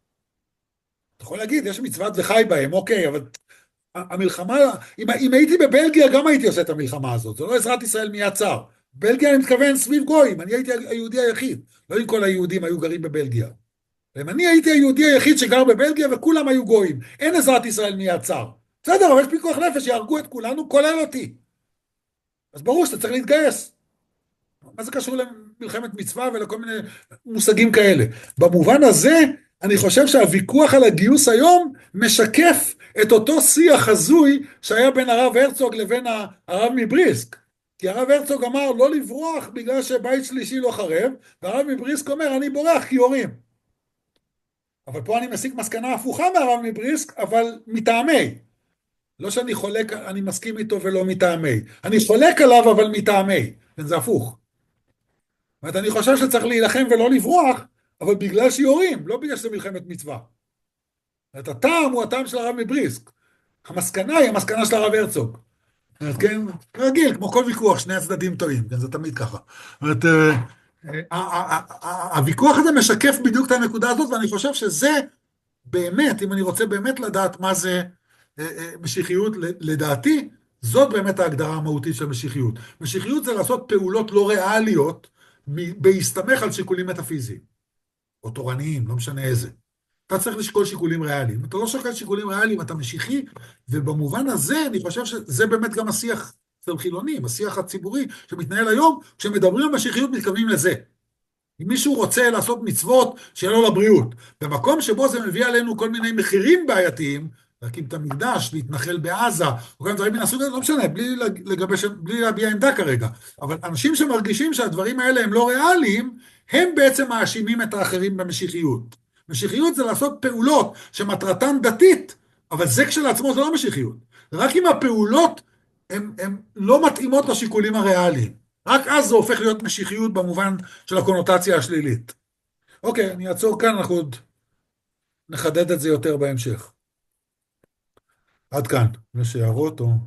אתה יכול להגיד, יש מצוות וחי בהם, אוקיי, אבל המלחמה, אם הייתי בבלגיה גם הייתי עושה את המלחמה הזאת, זה לא עזרת ישראל מיד צר. בלגיה אני מתכוון סביב גויים, אני הייתי היהודי היחיד, לא אם כל היהודים היו גרים בבלגיה. אני הייתי היהודי היחיד שגר בבלגיה וכולם היו גויים, אין עזרת ישראל מיד צר. בסדר, אבל יש פיקוח נפש, יהרגו את כולנו, כולל אותי. אז ברור שאתה צריך להתגייס. מה זה קשור למלחמת מצווה ולכל מיני מושגים כאלה? במובן הזה, אני חושב שהוויכוח על הגיוס היום משקף את אותו שיח הזוי שהיה בין הרב הרצוג לבין הרב מבריסק. כי הרב הרצוג אמר לא לברוח בגלל שבית שלישי לא חרב, והרב מבריסק אומר אני בורח כי יורים. אבל פה אני מסיק מסקנה הפוכה מהרב מבריסק, אבל מטעמי. לא שאני חולק, אני מסכים איתו ולא מטעמי. אני חולק עליו אבל מטעמי. זה הפוך. זאת אומרת, אני חושב שצריך להילחם ולא לברוח, אבל בגלל שיורים, לא בגלל שזה מלחמת מצווה. זאת אומרת, הטעם הוא הטעם של הרב מבריסק. המסקנה היא המסקנה של הרב הרצוג. זאת אומרת, כן, רגיל, כמו כל ויכוח, שני הצדדים טועים, כן, זה תמיד ככה. זאת אומרת, הוויכוח הזה משקף בדיוק את הנקודה הזאת, ואני חושב שזה באמת, אם אני רוצה באמת לדעת מה זה משיחיות, לדעתי, זאת באמת ההגדרה המהותית של משיחיות. משיחיות זה לעשות פעולות לא ריאליות, בהסתמך על שיקולים מטאפיזיים, או תורניים, לא משנה איזה. אתה צריך לשקול שיקולים ריאליים. אתה לא שוקל שיקולים ריאליים, אתה משיחי, ובמובן הזה אני חושב שזה באמת גם השיח של חילונים, השיח הציבורי שמתנהל היום, כשמדברים על משיחיות מתכוונים לזה. אם מישהו רוצה לעשות מצוות, שיהיה לו לבריאות. במקום שבו זה מביא עלינו כל מיני מחירים בעייתיים, להקים את המקדש, להתנחל בעזה, או גם דברים מן הסוג הזה, לא משנה, בלי להביע עמדה כרגע. אבל אנשים שמרגישים שהדברים האלה הם לא ריאליים, הם בעצם מאשימים את האחרים במשיחיות. משיחיות זה לעשות פעולות שמטרתן דתית, אבל זה כשלעצמו זה לא משיחיות. רק אם הפעולות הן לא מתאימות לשיקולים הריאליים. רק אז זה הופך להיות משיחיות במובן של הקונוטציה השלילית. אוקיי, אני אעצור כאן, אנחנו עוד נחדד את זה יותר בהמשך. עד כאן, יש הערות או...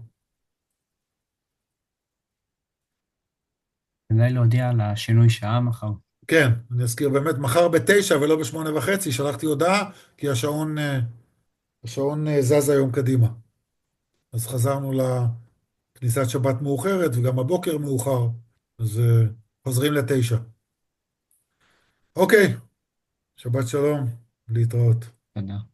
כדאי להודיע על השינוי שעה מחר. כן, אני אזכיר באמת, מחר ב9 ולא ב8:30, שלחתי הודעה, כי השעון זז היום קדימה. אז חזרנו כניסת שבת מאוחרת וגם הבוקר מאוחר, אז חוזרים ל9. אוקיי, שבת שלום, להתראות. תודה.